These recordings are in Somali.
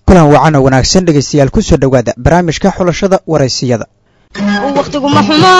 kulan wacan oo wanaagsan dhegaystayaal ku soo dhowaada barnaamijka xulashada waraysiyada waqtigu ma xumo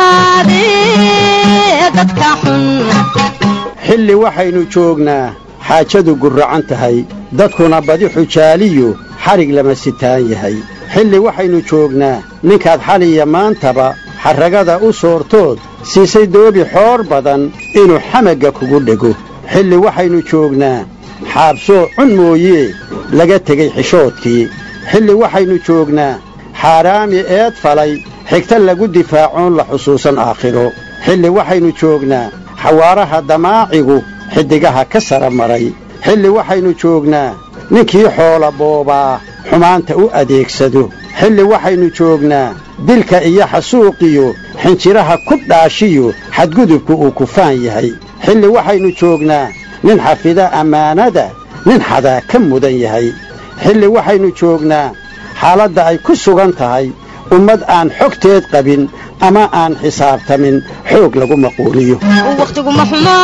ahaadee dadka xun xilli waxaynu joognaa xaajadu gurracan tahay dadkuna badi xujaaliyu xarig lama sitaan yahay xilli waxaynu joognaa ninkaad xaliya maantaba xarragada u soortood siisay doobi xoor badan inuu xamagga kugu dhego xilli waxaynu joognaa xaabsoo cun mooyee laga tegey xishoodkii xilli waxaynu joognaa xaaraami eed falay xigta lagu difaacoon la xusuusan aakhiro xilli waxaynu joognaa xawaaraha damaacigu xiddigaha ka sara maray xilli waxaynu joognaa ninkii xoola boobaa xumaanta u adeegsado xilli waxaynu joognaa dilka iyo xasuuqiyo xinjiraha ku dhaashiyo xadgudubku uu kufaan yahay xilli waxaynu joognaa nin xafida ammaanada nin xadaa ka mudan yahay xilli waxaynu joognaa xaaladda ay ku sugan tahay ummad aan xogteed qabin ama aan xisaabtamin xoog lagu maquuliyo waqtigu ma xumo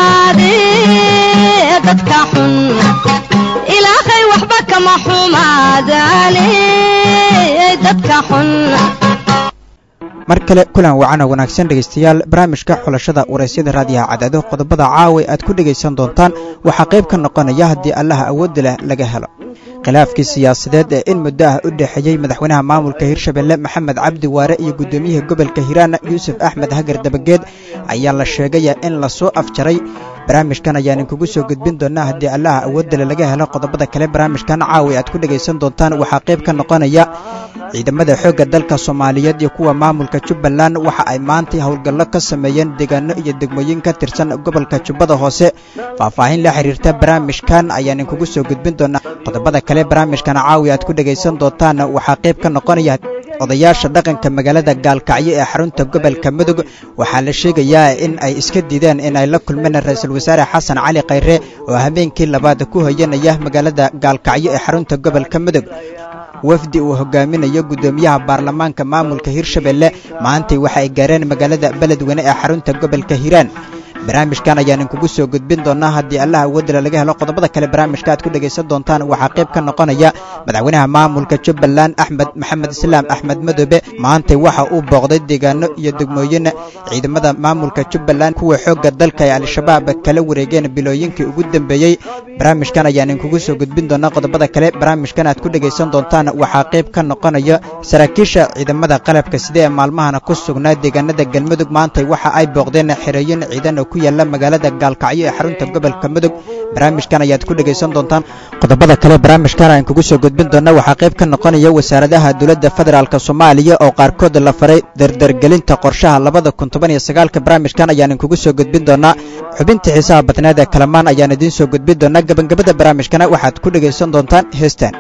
ahaadee dadka xun ilaahay waxba kama xumaadaane dadka xun mar kale kulan wacan oo wanaagsan dhegaystayaal barnaamijka xulashada waraysyada raadiyaha cadaado qodobada caawa aad ku dhegaysan doontaan waxaa qayb ka noqonaya haddii allaha awoodda leh laga helo khilaafkii siyaasadeed ee in muddo ah u dhexeeyey madaxweynaha maamulka hirshabelle maxamed cabdi waare iyo guddoomiyaha gobolka hiiraan yuusuf axmed hagar dabageed ayaa la sheegaya in lasoo afjaray barnaamijkan ayaan inkugu soo gudbin doonaa haddii allaha awoodale laga helo qodobada kale barnaamijkan caawi aad ku dhegaysan doontaan waxaa qayb ka noqonaya ciidamada xoogga dalka soomaaliyeed iyo kuwa maamulka jubbaland waxa ay maantay howlgallo ka sameeyeen deegaano iyo degmooyin ka tirsan gobolka jubbada hoose faahfaahin la xiriirta barnaamijkan ayaan inkugu soo gudbin doonaa qodobada kale barnaamijkan caawi aad ku dhegaysan doontaan waxaa qayb ka noqonaya odayaasha dhaqanka magaalada gaalkacyo ee xarunta gobolka mudug waxaa la sheegayaa in ay iska diideen in ay la kulmeen ra-iisul wasaare xasan cali khayre oo habeenkii labaad ku hoyanaya magaalada gaalkacyo ee xarunta gobolka mudug wafdi uu hogaaminayo guddoomiyaha baarlamaanka maamulka hirshabelle maantay waxa ay gaareen magaalada beledweyne ee xarunta gobolka hiiraan barnaamijkan ayaan inkugu soo gudbin doonaa haddii allaha awoodale laga helo qodobada kale barnaamijka aad ku dhegaysan doontaan waxaa qayb ka noqonaya madaxweynaha maamulka jubbaland axmed maxamed islaam axmed madoobe maantay waxa uu booqday deegaano iyo degmooyin ciidamada maamulka jubbaland kuwa xoogga dalka ee al-shabaab kala wareegeen bilooyinkii ugu dambeeyey barnaamijkan ayaan inkugu soo gudbin doonaa qodobada kale barnaamijkan aad ku dhegaysan doontaan waxaa qayb ka noqonaya saraakiisha ciidamada qalabka sida ee maalmahana ku sugnaa deegaanada galmudug maantay waxa ay booqdeen xerooyin ciidan ku yaala magaalada gaalkacyo ee xarunta gobolka mudug barnaamijkan ayaad ku dhegaysan doontaan qodobada kale barnaamijkan aan kugu soo gudbin doona waxaa qayb ka noqonaya wasaaradaha dowladda federaalk soomaaliya oo qaarkood la faray dardargelinta qorshaha 2019 barnaamijkan ayaan kugu soo gudbin doonaa xubinta xiisaha badneed ee kalamaan ayaan idiin soo gudbin doonaa gabagabada barnaamijkana waxaad ku dhegaysan doontaan heestan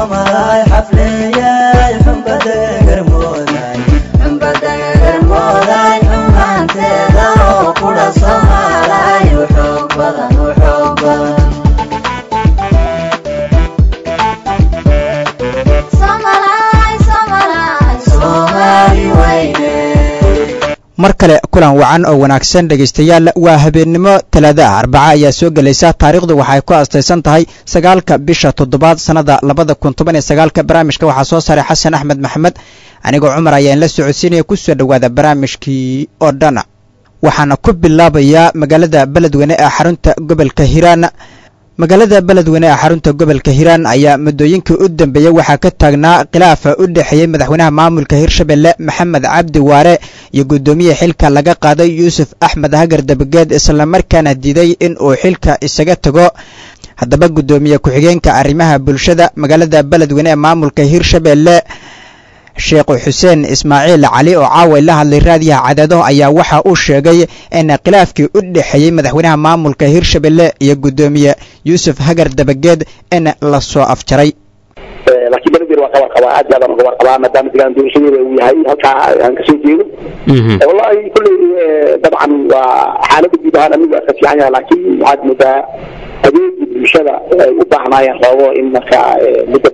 mar kale kulan wacan oo wanaagsan dhegaystayaal waa habeennimo talaada ah arbaca ayaa soo gelaysa taariikhdu waxay ku astaysan tahay 9 bisha 7 sanada 2019 barnaamijka waxaa soo saaray xasan axmed maxamed anigoo cumar ayaan la socodsiinaya ku soo dhawaada barnaamijkii oo dhan waxaana ku bilaabayaa magaalada beledweyne ee xarunta gobolka hiiraan magaalada beledweyne ee xarunta gobolka hiiraan ayaa muddooyinkii u dambeeyay waxaa ka taagnaa khilaafa u dhexeeyey madaxweynaha maamulka hirshabelle maxamed cabdi waare iyo guddoomiye xilka laga qaaday yuusuf axmed hagar dabageed islamarkaana diiday in uu xilka isaga tago haddaba guddoomiye ku-xigeenka arrimaha bulshada magaalada beledweyne ee maamulka hirshabelle sheekh xuseen ismaaciil cali oo caaway la hadlay raadiyaha cadaado ayaa waxa uu sheegay in khilaafkii u dhexeeyey madaxweynaha maamulka hirshabelle iyo guddoomiye yuusuf hagar dabageed in la soo afjaray laakiin beledweyne waa qabaa aad baan uga warqabaa maadaama deegaan doorashadeeda uu yahay halkaa aan kasoo jeedo wallahi kulley dabcan waa xaaladda guud ahaan anigu waa ka fiican yahay laakiin waxaad moodaa adeegii bulshada ay u baahnaayeen rabo in markaa muddo bil iyo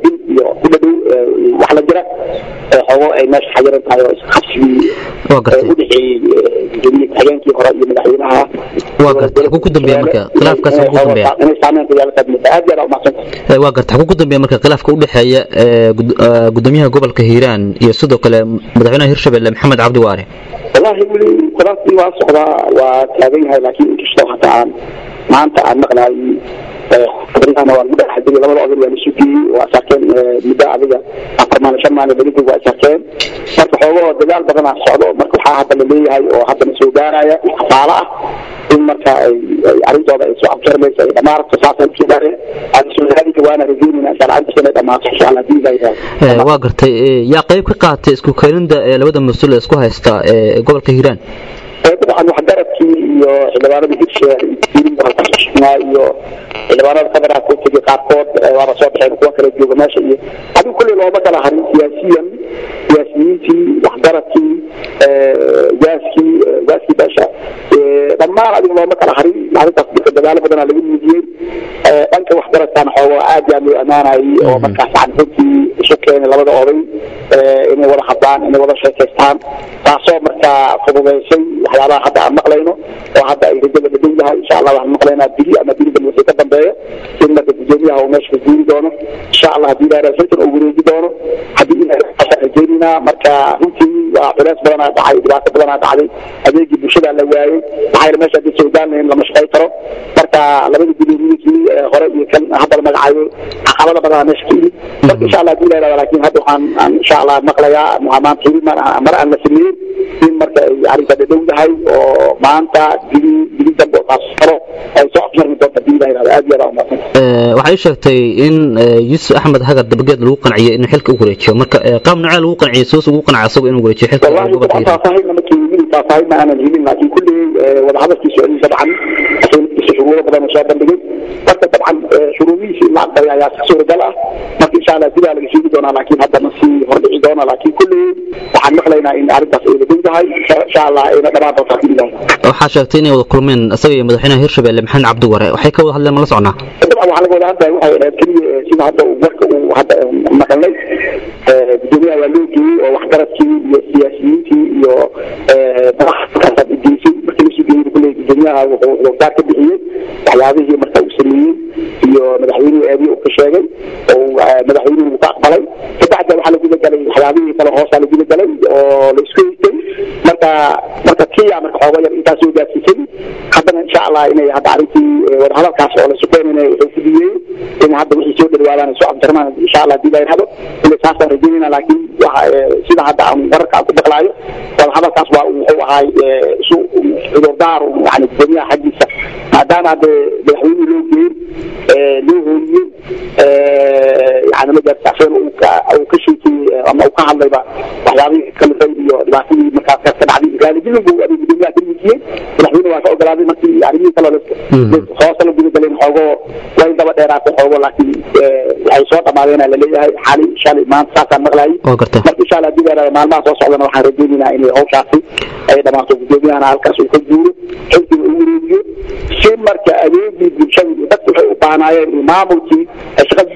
ku dhadhow wax la jira xogo ay meesha xayiran tahay oo isqabsigii u dhexeeyey gudoomiye ku-xigeenkii hore iyo madaxweynaha waa gartay xaguu ku dambeeya marka khilaafkaas ugu dambeeya inay saameyn ku yeelataa aad iyo aad umahadsantahay waa gartay xaguu ku dambeeya marka khilaafka u dhexeeya gudoomiyaha gobolka hiiraan iyo sidoo kale madaxweynaha hirshabelle maxamed cabdi waare wallahi weli khilaafkii waa socdaa waa taagan yahay laakiin inkastoo hataa aan maanta aan maqnaay خبرنا والمدة حديقة لما الأضل والسوكي وأساكين مدة عديقة أقرمان شمان بليكي وأساكين مركو حوضو الدجال بدنا الصعودو مركو حاحة اللي هي وحتى مسودانا حفالة إن مركا عريضة بأسوا أبكر ليس إدمار تصاصا بسوداري هذا هذه كوانا رجيني نأسال عن سنة إدمار تصاصا على دي زي واقرتي يا قيب كقاعدة اسكو كيرندا لبدا مسؤول اسكو هايستا قبل كهيران طبعا محضرتي xildhibaanada hibsha iyo xildhibaanada federaalka ku tagi qaarkood waa soo baxeen kuwa kala jooga meesha iyo hadii kulli looma kala harin siyaasiyiintii waxgaradkii gaaskii beesha dhammaan adiga looma kala harin arrintaas dadka dagaalo badan laga muujiyey dhanka waxgaradkan xoogo aad yaa loo amaanayay oo markaas cadfurtii isu keenay labada oday inay wada hadlaan inay wada sheekaystaan taasoo markaa fududeysay waxyaabaha hadda aan maqlayno oo hadda ay rajada dhadhow yahay insha allah waxaan maqlaynaa bili ama bilidan wixii ka dambeeya in marka gudoomiyaha uu meesha guuri doono insha allah haddii ilaahay xilkan uu wareegi doono haddii ilaahay rajeynaa marka runtii waa culays badanaa dhacay dhibaato badanaa dhacday adeegii bulshada la waayey maxaa meesha haddii soodaal lahayn lama shaqay karo marka labada gudoomiyihii hore iyo kan hadda la magacayo caqabada badanaa meesha ka yimid marka insha allah haddii ilaahay laakiin hadda waxaan insha allah maqlayaa maanta xiriir mar aan la sameeyey in marka ay arrinta dhadhow yahay oo maanta bili dambe taasaro ay soo afjarmi doonta haddii ilaahay aad iyo aad umahadsan waxay sheegtay in Yuusuf Axmed Hagar dabageed lagu qanciyay inuu xilka u wareejiyo marka qaab nacay lagu qanciyay soo ugu qancay asagoo inuu wareejiyo xilka gobolka Hiiraan ma kiin taasayna aan helin laakiin kulli wada hadalkiisu ay dabcan asayidkiisu shuruudo badan soo bandhigay marka dabcan shuruudihiisa la aqbalay ayaa suuragal ah marka insha Allah dib laga sheegi doonaa laakiin hadda ma sii hordhici doona laakiin kulli waxaan maqlaynaa in arrintaas ay leedahay insha Allah ina dhamaan doonta ilaahay waxa sheegtay inay wada kulmeen asaga iyo madaxweynaha Hirshabelle Maxamed Cabdi Waare waxay ka wada hadleen ma la socnaa dabcan waxa laga wada hadlay waxay kaliya sida hadda warka uu hadda maqlay gudoomiyaha waa loo geeyey oo waxgaradkii iyo siyaasiyiintii iyo madaxda diinsi markii la sugeeyay kulli gudoomiyaha wuxuu gaar ka bixiyay waxyaabihii marka uu sameeyey iyo madaxweynuhu aadii uu ka sheegay oo madaxweynuhu uu ka aqbalay kadibna waxa lagu galay waxyaabihii kala hoos lagu galay oo la isku yeeyay marka kiya marka xoogo yar intaas soo gaarsiisay haddana insha Allah inay hadda arrintii wada hadalkaas oo la sugeynay wuxuu fidiyay in hadda wixii soo dhawaadaan soo afjarmaan insha Allah dib ay hado ilaa taasaan rajaynaa laakiin waxa sida hadda aan wararka ku baqlaayo wada hadalkaas waa uu ahay soo cudurdaar yani gudoomiyaha xagiisa maadaama madaxweynuhu loo geeyey loo hooyey يعني ما جاب تعفين وكشيء أما وكهل ليبا وحيابي كل شيء لكن مكان كان عادي قال جل جو أبي بدي أكل مكين الحين واقع قال ما في يعني كلا خاصة لو بدي كلين حاجة وين تبغى ترى حاجة لكن أي صوت ما بينا اللي هي حالي شال ما ساكن مغلاي ما شاء الله بدي أنا ما صوت على ما حرجينا إني هو شخصي أي ده ما صوت بدي أنا على كسر كجور حلت الأمور شيء مركز أبي بيشوي بس وبعناية ما ممكن أشغل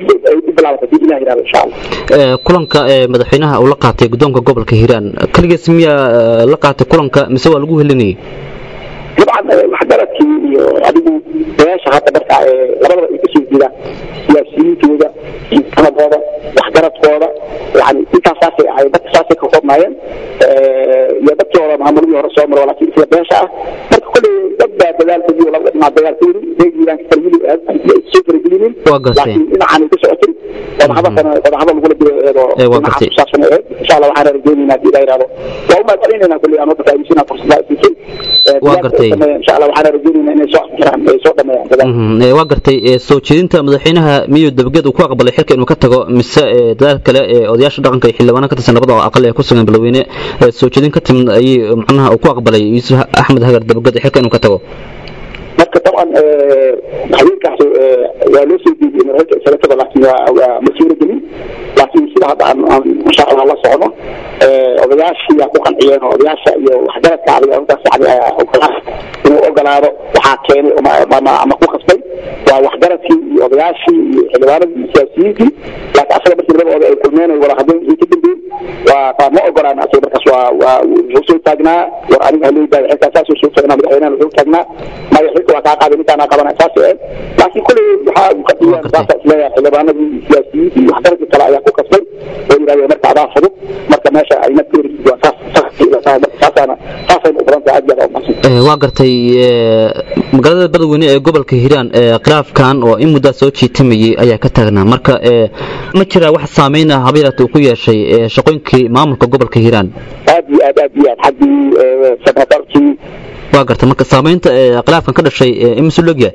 kulanka madaxweynaha uu la qaatay gudoonka gobolka Hiiraan kaligiis miya la qaatay kulanka mise waa lagu helinay طبعا محضرتي adigu beesha hadda marka labadaba ay kasoo jeedaan siyaasiyiintooda intanadooda waxgaradkooda yani intaasay ay dadkaasay ka koobnaayeen iyo dadkooda maamulkii hore soo maray laakiin sida beesha ah marka kulli dadba dadaalkooda labada dhinac dagaalkooda deegaan kaliya ay soo fargelin laakiin dhinacan ka socotay wada hadal lagu leeyahay insha Allah waxaan rajaynaynaa in ay raado waa ma qalinayna kulli aan wada faa'iideysana fursadaha insha Allah waxaan rajaynaynaa inay soo dhameeyaan waa gartay soo jeedinta madaxweynaha miyuu dabgeed uu ku aqbalay xilka inuu ka tago mise dadaal kale odayaasha dhaqanka iyo xildhibaanada ka tirsan labada aqal ee ku sugan balweyne soo jeedin ka timid ay macnaha uu ku aqbalay Yuusuf Axmed Hagar dabgeed xilka inuu ka tago marka طبعا حقيقة ولو سيدي من هيك سلطة لكن مسؤول جميل لكن سيدا هذا إن شاء الله صعبه وبياش يقوق العيان وبياش وحدات كعبية وتسعد وكلام إنه أقلاره وحاكيني وما قوق سبي waa waxgaradkii iyo odayaashii iyo xildhibaanadii siyaasiyiintii laakiin asaga markii labadooda ay kulmeen wada hadleen ka dambeeyey waa ma ogolaan asaga markaas waa wuxuu soo taagnaa war aniga haleydaa xilkaa saasoo soo taagnaa madaxweynaha wuxuu taagnaa maya xilka waa kaa qaaday ninkaana qabana saas laakiin kuley waxaa u qadiyaan saasa isleeyahay xildhibaanadii siyaasiyiintii iyo waxgaradkii kale ayaa ku kasbay oo yidhahdeen marka adaa fudud marka meesha ay nafteerisi waa saasayna u badanta aad yaada umaqsan waa gartay magaalada badweyne ee gobolka hiiraan khilaafkan oo in muddaa soo jiitamayay ayaa ka taagnaa marka ma jira wax saameyn ah habeeraad uu ku yeeshay shaqooyinkii maamulka gobolka hiiraan aad iyo aad xaggii sanatarkii waa gartay marka saameynta khilaafkan ka dhashay imisuu logyahay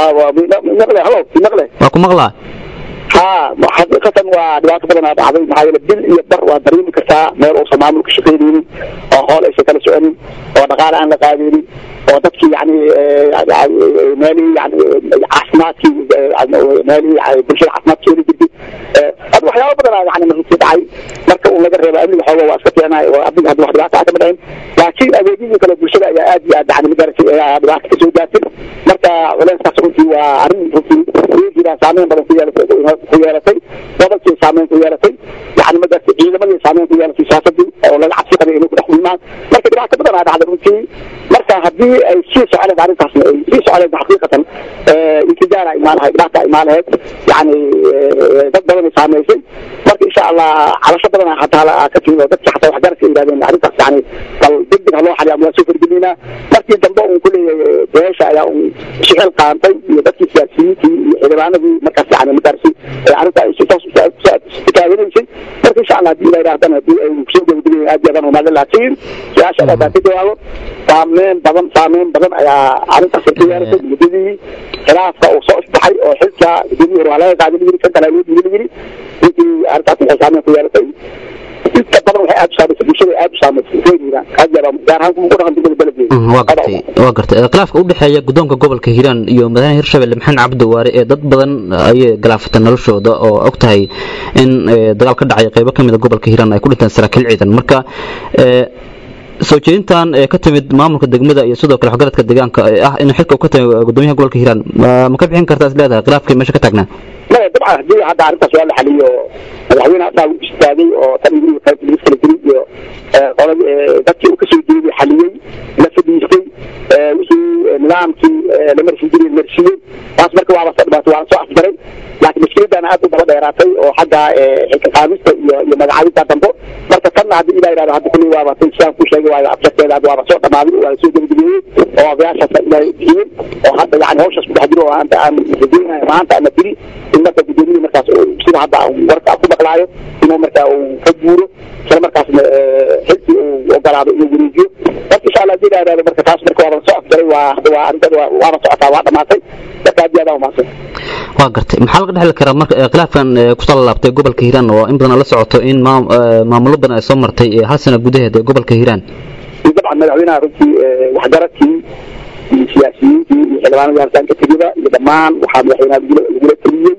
waa ku maqlaa حقيقة ودوات بدنا بعض معايا بال يبر وضريم كسا مير وصمام الكشفيني وحول إيش كلا سؤالي ونقال عن لقاديني وتبكي يعني مالي يعني عصماتي مالي برشة عصماتي جدي هذا وحياة بدنا يعني من الصداعي مركب ونقرب قبل الحوار واسكتي أنا وقبل هذا واحد بعد عتمدين لكن أبيجي كلا برشة يا أدي يعني مدرس بعد كسوداتي مركب ولا سكتي وعرين في سامين بدنا كيارتي وضعتي سامين كيارتي يعني ما قلت إذا ما سامين كيارتي ساسدي أو لا عكس كذا إنه كده حلمان لكن بعد كده أنا على روتي مركز هذه شيء سؤال عن تصميم شيء سؤال حقيقة انتجار إيمانها إبراهيم إيمانها يعني ضد سامين شيء مركز إن شاء الله على شطرنا حتى على كثير وضعت حتى وحجرت إلى ذلك يعني يعني ضد الله على أمور سوبر جدينا مركز جنبه كل جيش على شغل قانطي ضد سياسي إذا أنا مركز يعني مدرسي عرفت شيء تكاين شيء بس إن شاء الله دي لا يرادنا دي شيء بدي أجيبه وما لا شيء يا شباب تدعوا سامين بدن يا عرفت سكيان بدي خلاص أو صوت بحي أو حتى بدي ولا قاعد يجري كنت لا يجري بدي عرفت سامين كيارتي طبعا waxay aad saamay bulshada aad saamay fiirina aad gaaraan ku qoran dibadda baladi waa gartay khilaafka u dhaxeeya gudoonka gobolka Hiiraan iyo madaxweynaha Hirshabelle Maxamed Cabdi Waare ee dad badan ay galaafatay noloshooda oo ogtahay in dagaal ka dhacay qaybo kamid ah gobolka Hiiraan ay ku dhinteen saraakiil ciidan marka soo jeedintan ka timid maamulka degmada iyo sidoo kale xoggaradka deegaanka ah in xilka uu ka tago gudoomiyaha gobolka Hiiraan ma ka bixin kartaa isleedahay khilaafkii meesha ka taagnaa لا طبعا دي هذا عرفت سؤال حاليا الحين هذا استاذي او تنميه كيف بالنسبه قال dadkii uu ka soo jeeday xaliyay la fadhiistay wixii nidaamkii la marshiyay taas marka waa soo afbaray laakiin mushkiladana aad u daba dheeraatay oo xagga qaadista iyo magacaabida dambo marka tan hadii ilaa iraado hadda kulli waa batay shan ku sheegay waa abjecteeda waa soo dhamaaday waa soo gudbiyay oo abaasha ilaa diin oo hadda yani hawshaas ku dhaxjiro oo aan rajaynayo maanta ama diri in marka gudoomiye markaas sida hadda warka ku maqlaayo inuu marka uu ka guuro isla markaas xilkii uu ogolaado inuu wareejiyo marka insha Allah dii iraado marka taas marka waa soo afjaray waa arrinta waa socotaa waa dhamaatay marka aad iyo aad u mahadsan waa gartay maxaa laga dhaxli karaa marka khilaafkan ku soo laabtay gobolka Hiiraan oo in badan la socoto in maamulo badan ay soo martay hal sano gudaheed ee gobolka Hiiraan طبعا madaxweynaha runtii waxgaradkii siyaasiyiintii iyo xildhibaanada halkaanka tegida iyo dhammaan waxaa madaxweynaha lagula taliyey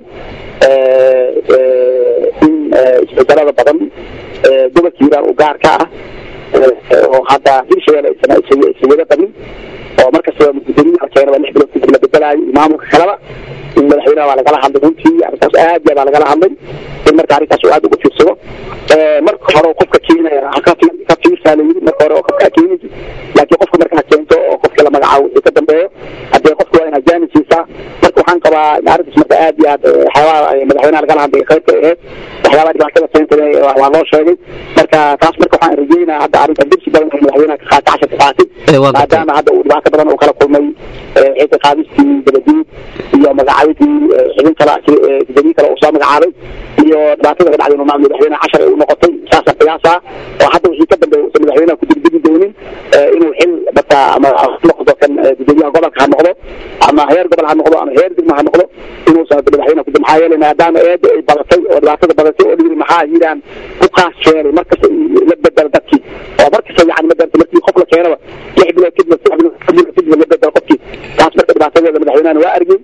in isbedelada badan gobolka Hiiraan u gaar ka ah oo hadda Hirshabelle isaga qabin oo markasta gudoomiyaha keenay 6 bilood kadib la bedelayo maamulka kalaba in madaxweynaha waa lagala hadlay runtii arrintaas aad baa lagala hadlay in marka arrintaas aad ugu fiirsado marka hore qofka keenaya ka fiirsanay marka hore qofka keenay laakiin qofka marka keento oo qofka la magacaabo ka dambeeyo hadii qofku waa in ajaanisiisa marka waxaan qabaa arrintaas marka aad iyo aad xawaa madaxweynaha lagala hadlay qaybta waxyaalaha dhibaatada keentay waa loo sheegay marka taas marka waxaan rajaynayaa hadda arrinta dibsi badan ee madaxweynaha ka qaatay maadaama hadda uu dhibaato badan oo kala kulmay xilka qaadistii dabadiid iyo magacaabidii xubin kale gudoomiye kale oo soo magacaabay iyo dhibaatada ka dhacday maamulka madaxweynaha 10 uu noqotay saasa qiyaasa oo hadda wixii ka dambeeyay madaxweynaha ku dibdigi doonin inuu xil bata ama noqdo kan gudoomiyaha gobolka ha noqdo ama heer gobol ha noqdo ama heer degmo ha noqdo inuu soo madaxweynaha ku damxaayay maadaama eed ay badatay oo dhibaatada badatay oo dhigay maxaa Hiiraan ku qaas sheelay markasta la bedel dadkii oo markasta yani maadaama markii qof la keenaba 6 bilood kadib la bedel qofkii taas marka dhibaatada madaxweynaha waa argay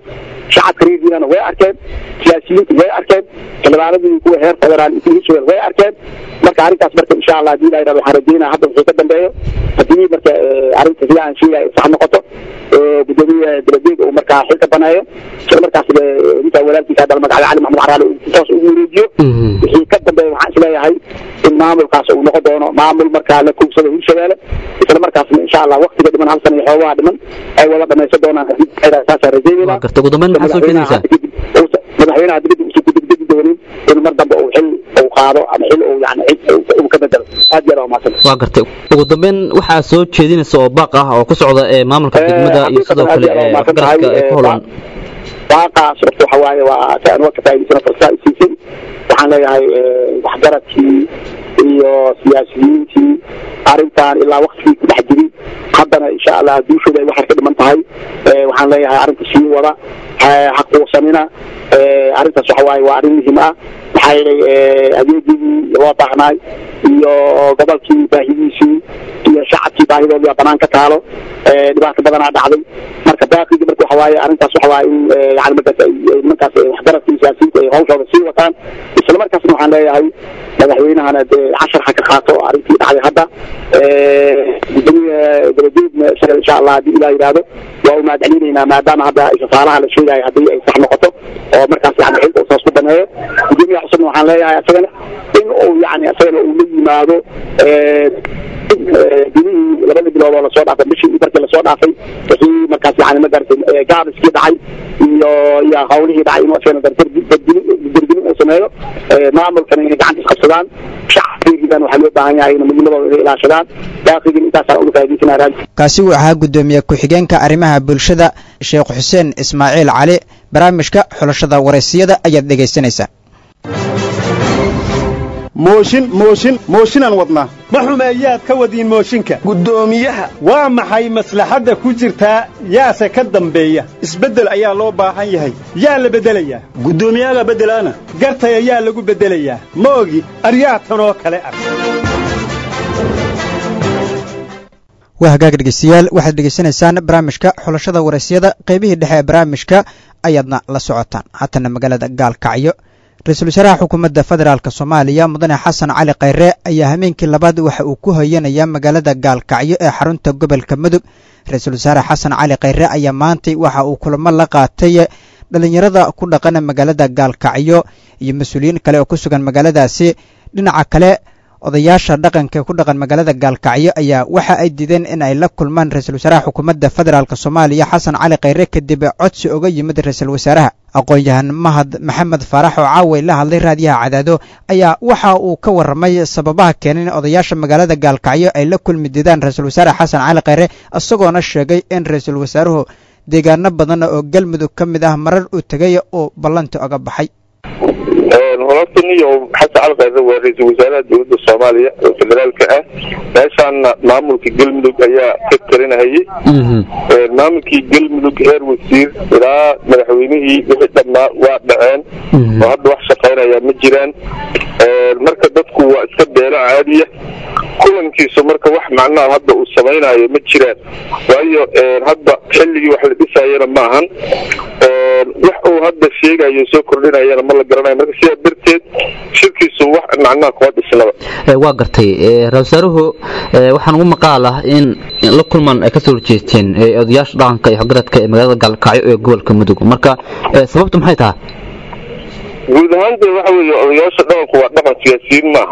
shacabka reediina way arkeen siyaasiyiinta way arkeen xildhibaanadii kuwa heer federaal iyo way arkeen marka arrintaas marka insha Allah hadii la yiraahdo waxaan rajaynaa hadda wixii ka dambeeyo hadii marka arrinta sida aan sheegay sax noqoto gudoomiyaha dowladda oo marka xilka baneeyo isla markaas inta walaalkiisa dal magaca Ali Maxamed Caraale uu toos ugu wareejiyo wixii ka dambeeyo waxaan isleeyahay in maamulkaas uu noqon doono maamul marka la kuubsado Hirshabeelle isla markaas insha Allah waqtiga dhiman hal sano iyo xoogaa dhiman ay wada dhamaysan doonaan saas rajaynaa garta gudoomiyaha maxaa soo jeedinaysaa madaxweynaha dibadda uu ku degdegi doonin in mar dambe uu xil uu qaado ama xil uu yani uu ka bedelo aad yar oo maasan waa gartay ugu dambeyn waxaa soo jeedinaysa oo baaq ah oo ku socda maamulka degmada iyo sidoo kale waxgaradka ay ku holaan baaqaas waxa waaye waa taan waqti faa'iideysan fursad siisay waxaan leeyahay waxgaradkii iyo siyaasiyiintii arrintan ilaa waqtigii ku dhex jiray haddana insha Allah duushooda ay wax ka dhiman tahay waxaan leeyahay arrinta sii wada xaquuqsanina arrintaas waxa waaye waa arrin muhiim ah maxaa yeelay adeegii loo baahnay iyo gobolkii baahidiisii iyo shacabkii baahidooda banaan ka taalo dhibaato badanaa dhacday marka baaqigi marka waxa waaye arrintaas waxa waaye yani markaas waxgaradka siyaasiyiinta ay hawshooda sii wataan isla markaasna waxaan leeyahay madaxweynahana cashar ha ka qaato arrintii dhacday hadda gudoomiyaha dowladda insha Allah hadii ilaa yiraahdo waa u mahadcelinaynaa maadaama hadda isafaalaha la sheegay hadii ay sax noqoto oo markaas yani xilka uu ku baneeyo gudoomiyaha cusubna waxaan leeyahay asagana in uu yani asagana uu la yimaado bilihii labada bilood oo lasoo dhaafay bishii markii lasoo dhaafay wixii markaas yani magartay gaadiskii dhacay iyo hawlihii dhacay inuu asagana dardargelin uu sameeyo maamulkana inay gacanta isqabsadaan shacabkiidan waxaa loo baahan yahay inay midnimada inay ilaashadaan baaqigin intaasaan uga faa'iideysanaa kaasi uu ahaa gudoomiye ku-xigeenka arrimaha bulshada Sheekh Xuseen Ismaaciil Cali barnaamijka xulashada wareysiyada ayaad dhegaysanaysaa mooshinan wadnaa ma xumeeyaad ka wadiin mooshinka gudoomiyaha waa maxay maslaxadda ku jirtaa yaase ka dambeeya isbeddel ayaa loo baahan yahay yaa la beddelayaa gudoomiyaha beddelaana gartay ayaa lagu beddelayaa ma ogi aryaatan oo kale ah waa hagaag dhegeystayaal waxaad dhegeysanaysaan barnaamijka xulashada wareysiyada qaybihii dhexe ee barnaamijka ayaadna la socotaan haatana magaalada Gaalkacyo ra-iisul wasaaraha xukuumadda federaalka Soomaaliya mudane Xasan Cali Khayre ayaa habeenkii labaad waxa uu ku hayanayaa magaalada Gaalkacyo ee xarunta gobolka Mudug ra-iisul wasaare Xasan Cali Khayre ayaa maantay waxa uu kulamo la qaatay dhalinyarada ku dhaqan magaalada Gaalkacyo iyo mas'uuliyiin kale oo ku sugan magaaladaasi dhinaca kale odayaasha dhaqanka ku dhaqan magaalada Gaalkacyo ayaa waxa ay diideen in ay la kulmaan ra-iisul wasaaraha xukuumadda federaalka Soomaaliya Xasan Cali Khayre kadib codsi uga yimid ra-iisul wasaaraha aqoon-yahan Mahad Maxamed Faarax oo caaway la hadlay raadiyaha Cadaado ayaa waxa uu ka warramay sababaha keenay in odayaasha magaalada Gaalkacyo ay la kulmi diidaan ra-iisul wasaare Xasan Cali Khayre isagoona sheegay in ra-iisul wasaaruhu deegaano badan oo galmudug ka mid ah marar uu tagay oo ballanta uga baxay ولكنيو حتى على غير رئيس وزراء دولة الصومالية فدرال كأه ليشان معمول كي قلمدوك أيا كترين هاي معمول كي قلمدوك هير وسير إلى مدحوينه بحيث ما وعدعان وهذا وحشة خيرا يا مجران المركز دتكو واسكبه عادية كلن كيسو مركز واحد معنا هذا والسمين يا مجران وأيو هذا حلي وحل بيسايرا معهن وحو هذا الشيء يسوق كلنا يا لما قرنا مركز برتد shirkiisu wax macnaha qood islaba waa gartay raasaaruhu waxaan ugu maqaalaa in la kulman ay ka soo jeesteen odayaasha dhaqanka iyo xogradka ee magaalada Gaalkacyo ee gobolka Mudug marka sababtu maxay tahay guud ahaan waxa weeye odayaasha dhaqanku waa dhaqan siyaasiyiin maaha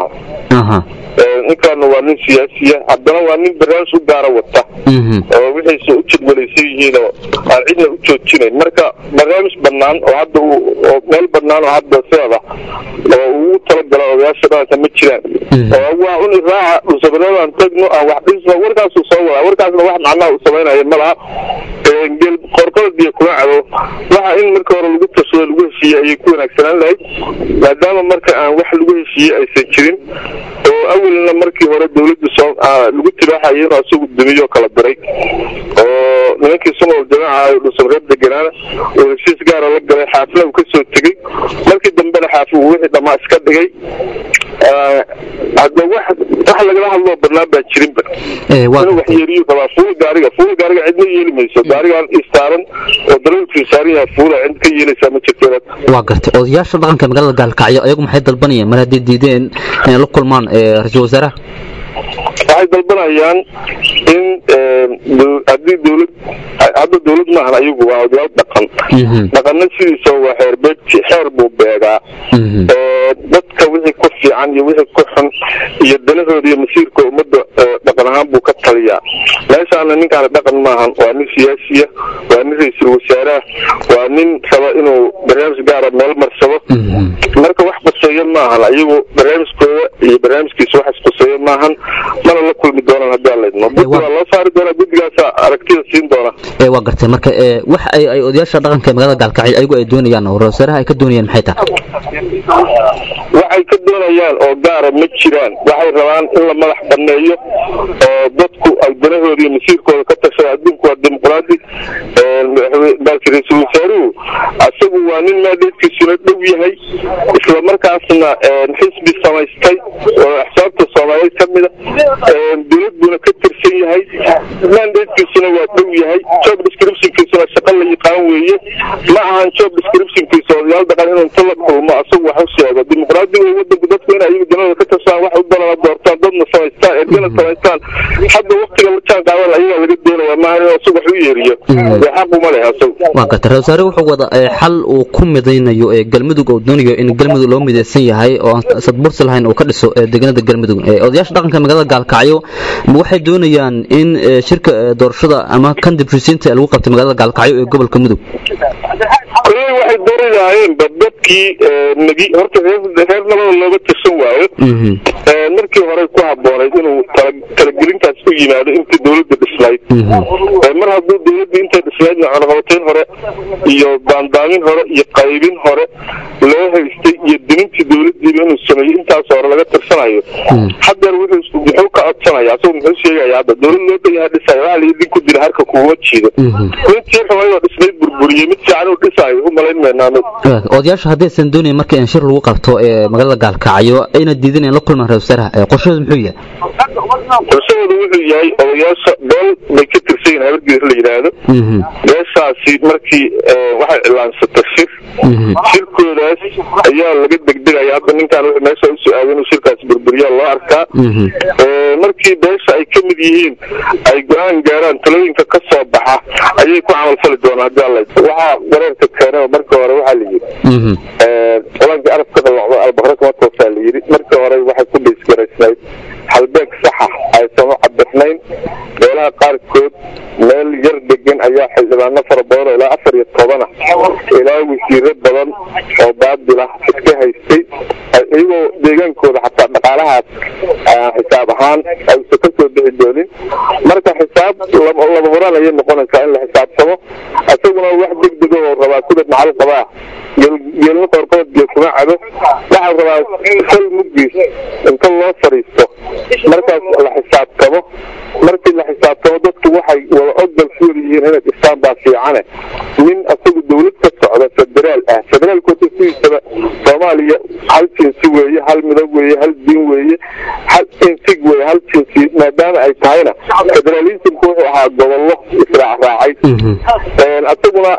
ninkan waa nin siyaasiya haddana waa nin barnaamij u gaara wata oo wixii u jadwalaysan yihiin oo aan cidna u joojinayn marka barnaamij bannaan oo hadda oo meel bannaan oo hadda seeda oo uu talagala odayaasha dhaqanka ma jiraan oo waa un raaca dhusabadan tagno aan wax dhisno warkaas uu soo wada warkaasna wax macnaha uu sameeynaayo malaha gel qorqoladii kuma cado waxa in marka hore lagu tasoo lagu heshiiyay ay ku wanaagsanaan lahayd maadaama marka aan wax lagu heshiiyay aysan jirin oo awalna markii hore dawladda soo lagu tiraaxayay inuu asagu dumiyo kala diray oo nimankii Soomaal jamaaca ay dhusabrad deganaa oo heshiis gaar ah la galay xaafada uu ka soo tagay markii dambe xaafadu wixii dhama iska dhigay hadda wax lagala hadloo badnaan baa jirinba inuu wax yeeriyo rabaa fuul gaariga cidna yeeli mayso gaarigaan istaaran oo dalalkii saaran yahay fuula cid ka yeelaysaa ma jirto waa gartay odayaasha dhaqanka magaalada gaalkacyo ayagu maxay dalbanayaan mar haddii diideen inay la kulmaan ra-iisul wasaaraha waxay dalbanayaan in haddii hadda dawlad maahan ayagu waa odayaal dhaqanna sidiisa waa xeer buu beegaa dadka wixii ku fiican iyo wixii ku xun iyo danahooda iyo masiirka ummadda dhaqan ahaan buu ka taliyaa meeshaana ninkaana dhaqan maahan waa nin siyaasiya waa nin ra-iisul wasaaraha waa nin raba inuu barnaamij gaara meel marsado marka wax quseeya maahan ayagu barnaamijkooda iyo barnaamijkiisa wax isquseeya maahan mana la kulmi doonaan haddii aan laydmo guddi waa loo saari doonaa guddigaasa aragtida siin doona waa gartay marka wax ay odayaasha dhaqanka magaalada gaalkacyo ayagu ay doonayaan oo ra-isul wasaaraha ay ka doonayaan maxay tahay waxay ka doonayaan oo gaara ma jiraan waxay rabaan in la madax banneeyo oo dadku ay danahooda iyo masiirkooda ka tashada adduunku waa dimuqraadi balki ra-iisul wasaaruhu asagu waa nin maadeedkiisuna dhow yahay isla markaasna xisbi samaystay oo axsaabta soomaaliyeed ka mida dawlad buuna ka tirsan yahay mandatekiisuna waa dhow yahay job descriptionkiisuna shaqo la yaqaan weeye ma ahan job descriptionkiisa odayaal dhaqan inuu inta la kulmo asagu wax u sheego dimuqraadiga wadanku dadku in ayagu danada ka tashaan wax u dalala doortaan dadna samaystaan ergana samaystaan hadda waktiga la jaan qaadan ayagaa laga doonaya maaha inuu asagu wax u yeeriyo dee xaquma leh asagu waa gartay ra-isul wasaare wuxuu wada xal uu ku midaynayo galmudug oo doonayo in galmudug loo midaysan yahay oo aan sadbursi lahayn uu ka dhiso deegaanada galmudug odayaasha dhaqanka magaalada gaalkacyo waxay doonayaan in shirka doorashada ama kan dibshisiinta lagu qabtay magaalada gaalkacyo ee gobolka mudug kulay waxay doonayaan dadkii horta reer nabada looga tirsan waayo markii hore ku habboonayd inuu talagelintaas u yimaado intii dawladda dhisnayd mar hadduu dawladda intay dhisnaydna cunaqabateyn hore iyo baandaamin hore iyo qaybin hore loo haystay iyo dinintii dawladdiiba inuu sameeyo intaas hore laga tirsanayo haddeer muxuu ka codsanaya asagu muxuu sheegaya hadda dawlad loo danyaha dhisaya waxaa layi din ku dila harka kuguma jiido intii xumayoo dhisnayd burburiyey mid fiican uu dhisaayo u malayn maynaa odayaasha haddaysan doonayn marka in shir lagu qabto magaalada gaalkacyo ayna diidan in la kulmaan ra-isul wasaaraha qorshahooda muxuu yahay qorshahooda wuxuu yahay odayaasha dool bay ka tirsan yihin habargeeda la yidhaahdo beeshaasi markii waxay cilaansata shirkoodaas ayaa laga degdegaya hadda ninkaan wuxuu meesha usoo aaday inuu shirkaas burburiyaa loo arkaa markii beesha ay ka mid yihiin ay go-aan gaaraan talooyinka ka soo baxa ayay ku camalfali doonaan haddii alla waxaa wareerka keenay markii hore waxaa la yidhi qolankii arabka dhalacdo albaqra kama toosaa la yidhi markii hore waxay ku dhiisgaraysnayd halbeeg saxa aysan u cabirnayn beelaha qaarkood meel yar degan ayaa xildhibaano fara badan oo ilaa 14 ilaa wasiiro badan oo baadil ah iska haystay iyagoo deegaankooda xataa dhaqaalahaas xisaab ahaan aysan ka soo bixi doonin marka xisaab laba horaan ayay noqonaysaa in la xisaabtamo isaguna wax degdeg oo rabaa kuda macal qabaa geelma qoorqood gee kuma cado waxaa rabaa sal mugdiis inta loo fariisto markaas la xisaabtamo markii la xisaabtamo dadku waxay wada ogol ku yihiin inay dhistaan baa fiicane nin asagu dawlad ka socda federaal ah federaalkooda sidiisaba soomaaliya hal jinsi weeye hal midab weeye hal diin weeye hal insig weeye hal jinsi maadaama ay tahayna federalismku wuxuu ahaa gobollo israacraacay asaguna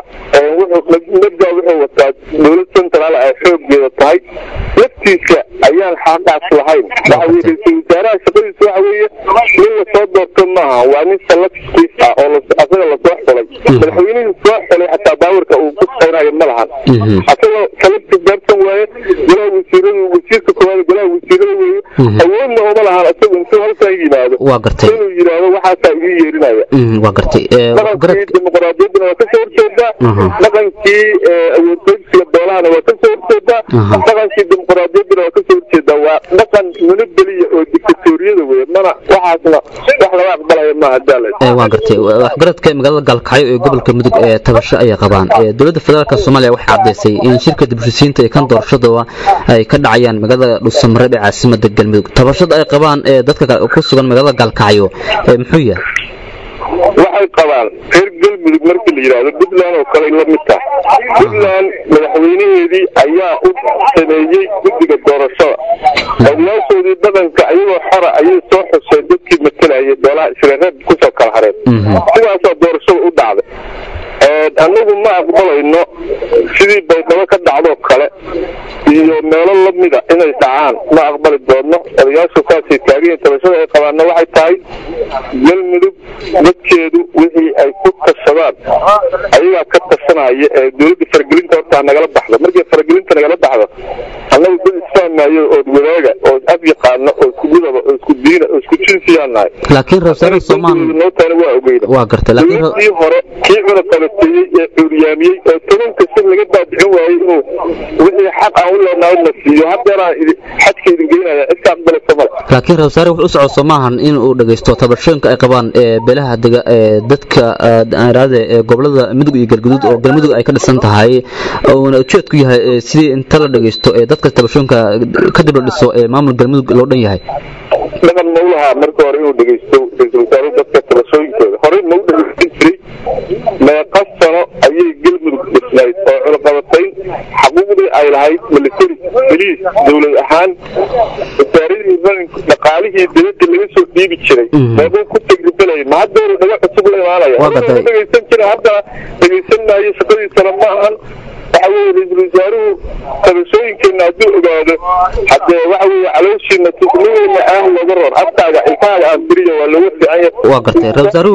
nabdaa wuxuu wataa dawlad central ay xooggeeda tahay laftiisa ayaan xaaqaas lahayn waxa weye ra-iisul wasaaraha shaqadiisa waxa weeye nin lasoo doorto maaha waa nin salafkiis ah oo asaga lasoo xulay madaxweynihii soo xulay xataa baawarka uu ku saynayo ma lahan asagoo salafti gaarsan waaye golaha wasiirada wasiirka koowaad golaha wasiirada weeye awoodna uma lahan asagu intuu halkan yimaado inuu yidhaahdo waxaasaa igu yeerinaya dhaqankii dimuqraadiyaddana waa kasoo horjeedaa dhaqankii awoodqaybsiga beelahana waa kasoo horjeedaa dhaqankii dimuqraadiyaddana waa kasoo horjeedaa waa dhaqan monobeliya oo dictatoriyada weye mana waxaasna wax laga aqbalaya maaha daala waa gartay waxgaradka magaalada gaalkacyo ee gobolka mudug ee tabasho ayay qabaan dowladda federaalka soomaaliya waxay caddaysay in shirka dibshisiinta ee kan doorashadooda ay ka dhacayaan magaalada dhuusamareeb ee caasimada galmudug tabashada ay qabaan dadka ku sugan magaalada gaalkacyo muxuu yahay waxay qabaan reer galmudug markii la yidhaahdo puntland oo kale la mid tahay puntland madaxweynaheedii ayaa u sameeyey guddiga doorashada odayaashoodii dhaqanka ayagoo xora ayay soo xuseen dadkii matalayay beelaha isreereed kusoo kala hareen sidaasoo doorashada u dhacday annagu ma aqbalayno sidii baydhabo ka dhacdoo kale iyo meelo lamida inay dhacaan ma aqbali doonno odayaashu saasay taagayiin tabashada ay qabaanna waxay tahay galmudug dadkeedu wixii ay ku tashadaan ayagaa ka tashanaya ee dowladda faragelinta hortaa nagala baxdo markii faragelinta nagala baxdo annagu dad isfahmayo oo wadaaga oo af yaqaano oo isku midaba oo isku diina oo isku jinsiyaan nahay laakiin rabsaare Soomaaliya nootaana waa ogeyda waa gartay laakiin tii hore kii cuna qabatay ee uryaamiyay oo tobanka si laga baadicin waayay inuu wixii xaq ah u leenahay la siiyo haddana xadka idin geynaya iska aqbala Soomaaliya laakiin rabsaare wuxuu socod Soomahan in uu dhageysto tabashooyinka ay qabaan beelaha dadka aaraade gobolada Mudug iyo Galgaduud oo Galmudug ay ka dhisan tahay oo ujeedku yahay sidii inta la dhageysto dadka tabashooyinka ka dib la dhiso maamul Galmudug loo dhan yahay dhaqan mawlaha marka hore inuu dhageysto dadka dadka tabashooyinkooda hore ma u dhageysan jiray meeqa sano ayay Galmudug dhisnayd oo cunaqabatayn xaquuqdii ay lahayd military police dowlad ahaan wasaaradii dhaqaalihii dowladda laga soo dhiibi jiray meequu ku tegribalay ma hadda dhaga cusub la imaanaya dhageysan jiray hadda dhageysan maayo shaqadiisana ma ahan waxa weeye ra'iisul wasaaruhu tabashooyinkeena hadduu ogaado haddee waxa weeye calooshiina tusnideena ah looga roor aftaaga ilkaaga aan biriya waa looga fiican yahay waa gartay ra'iisul wasaaruhu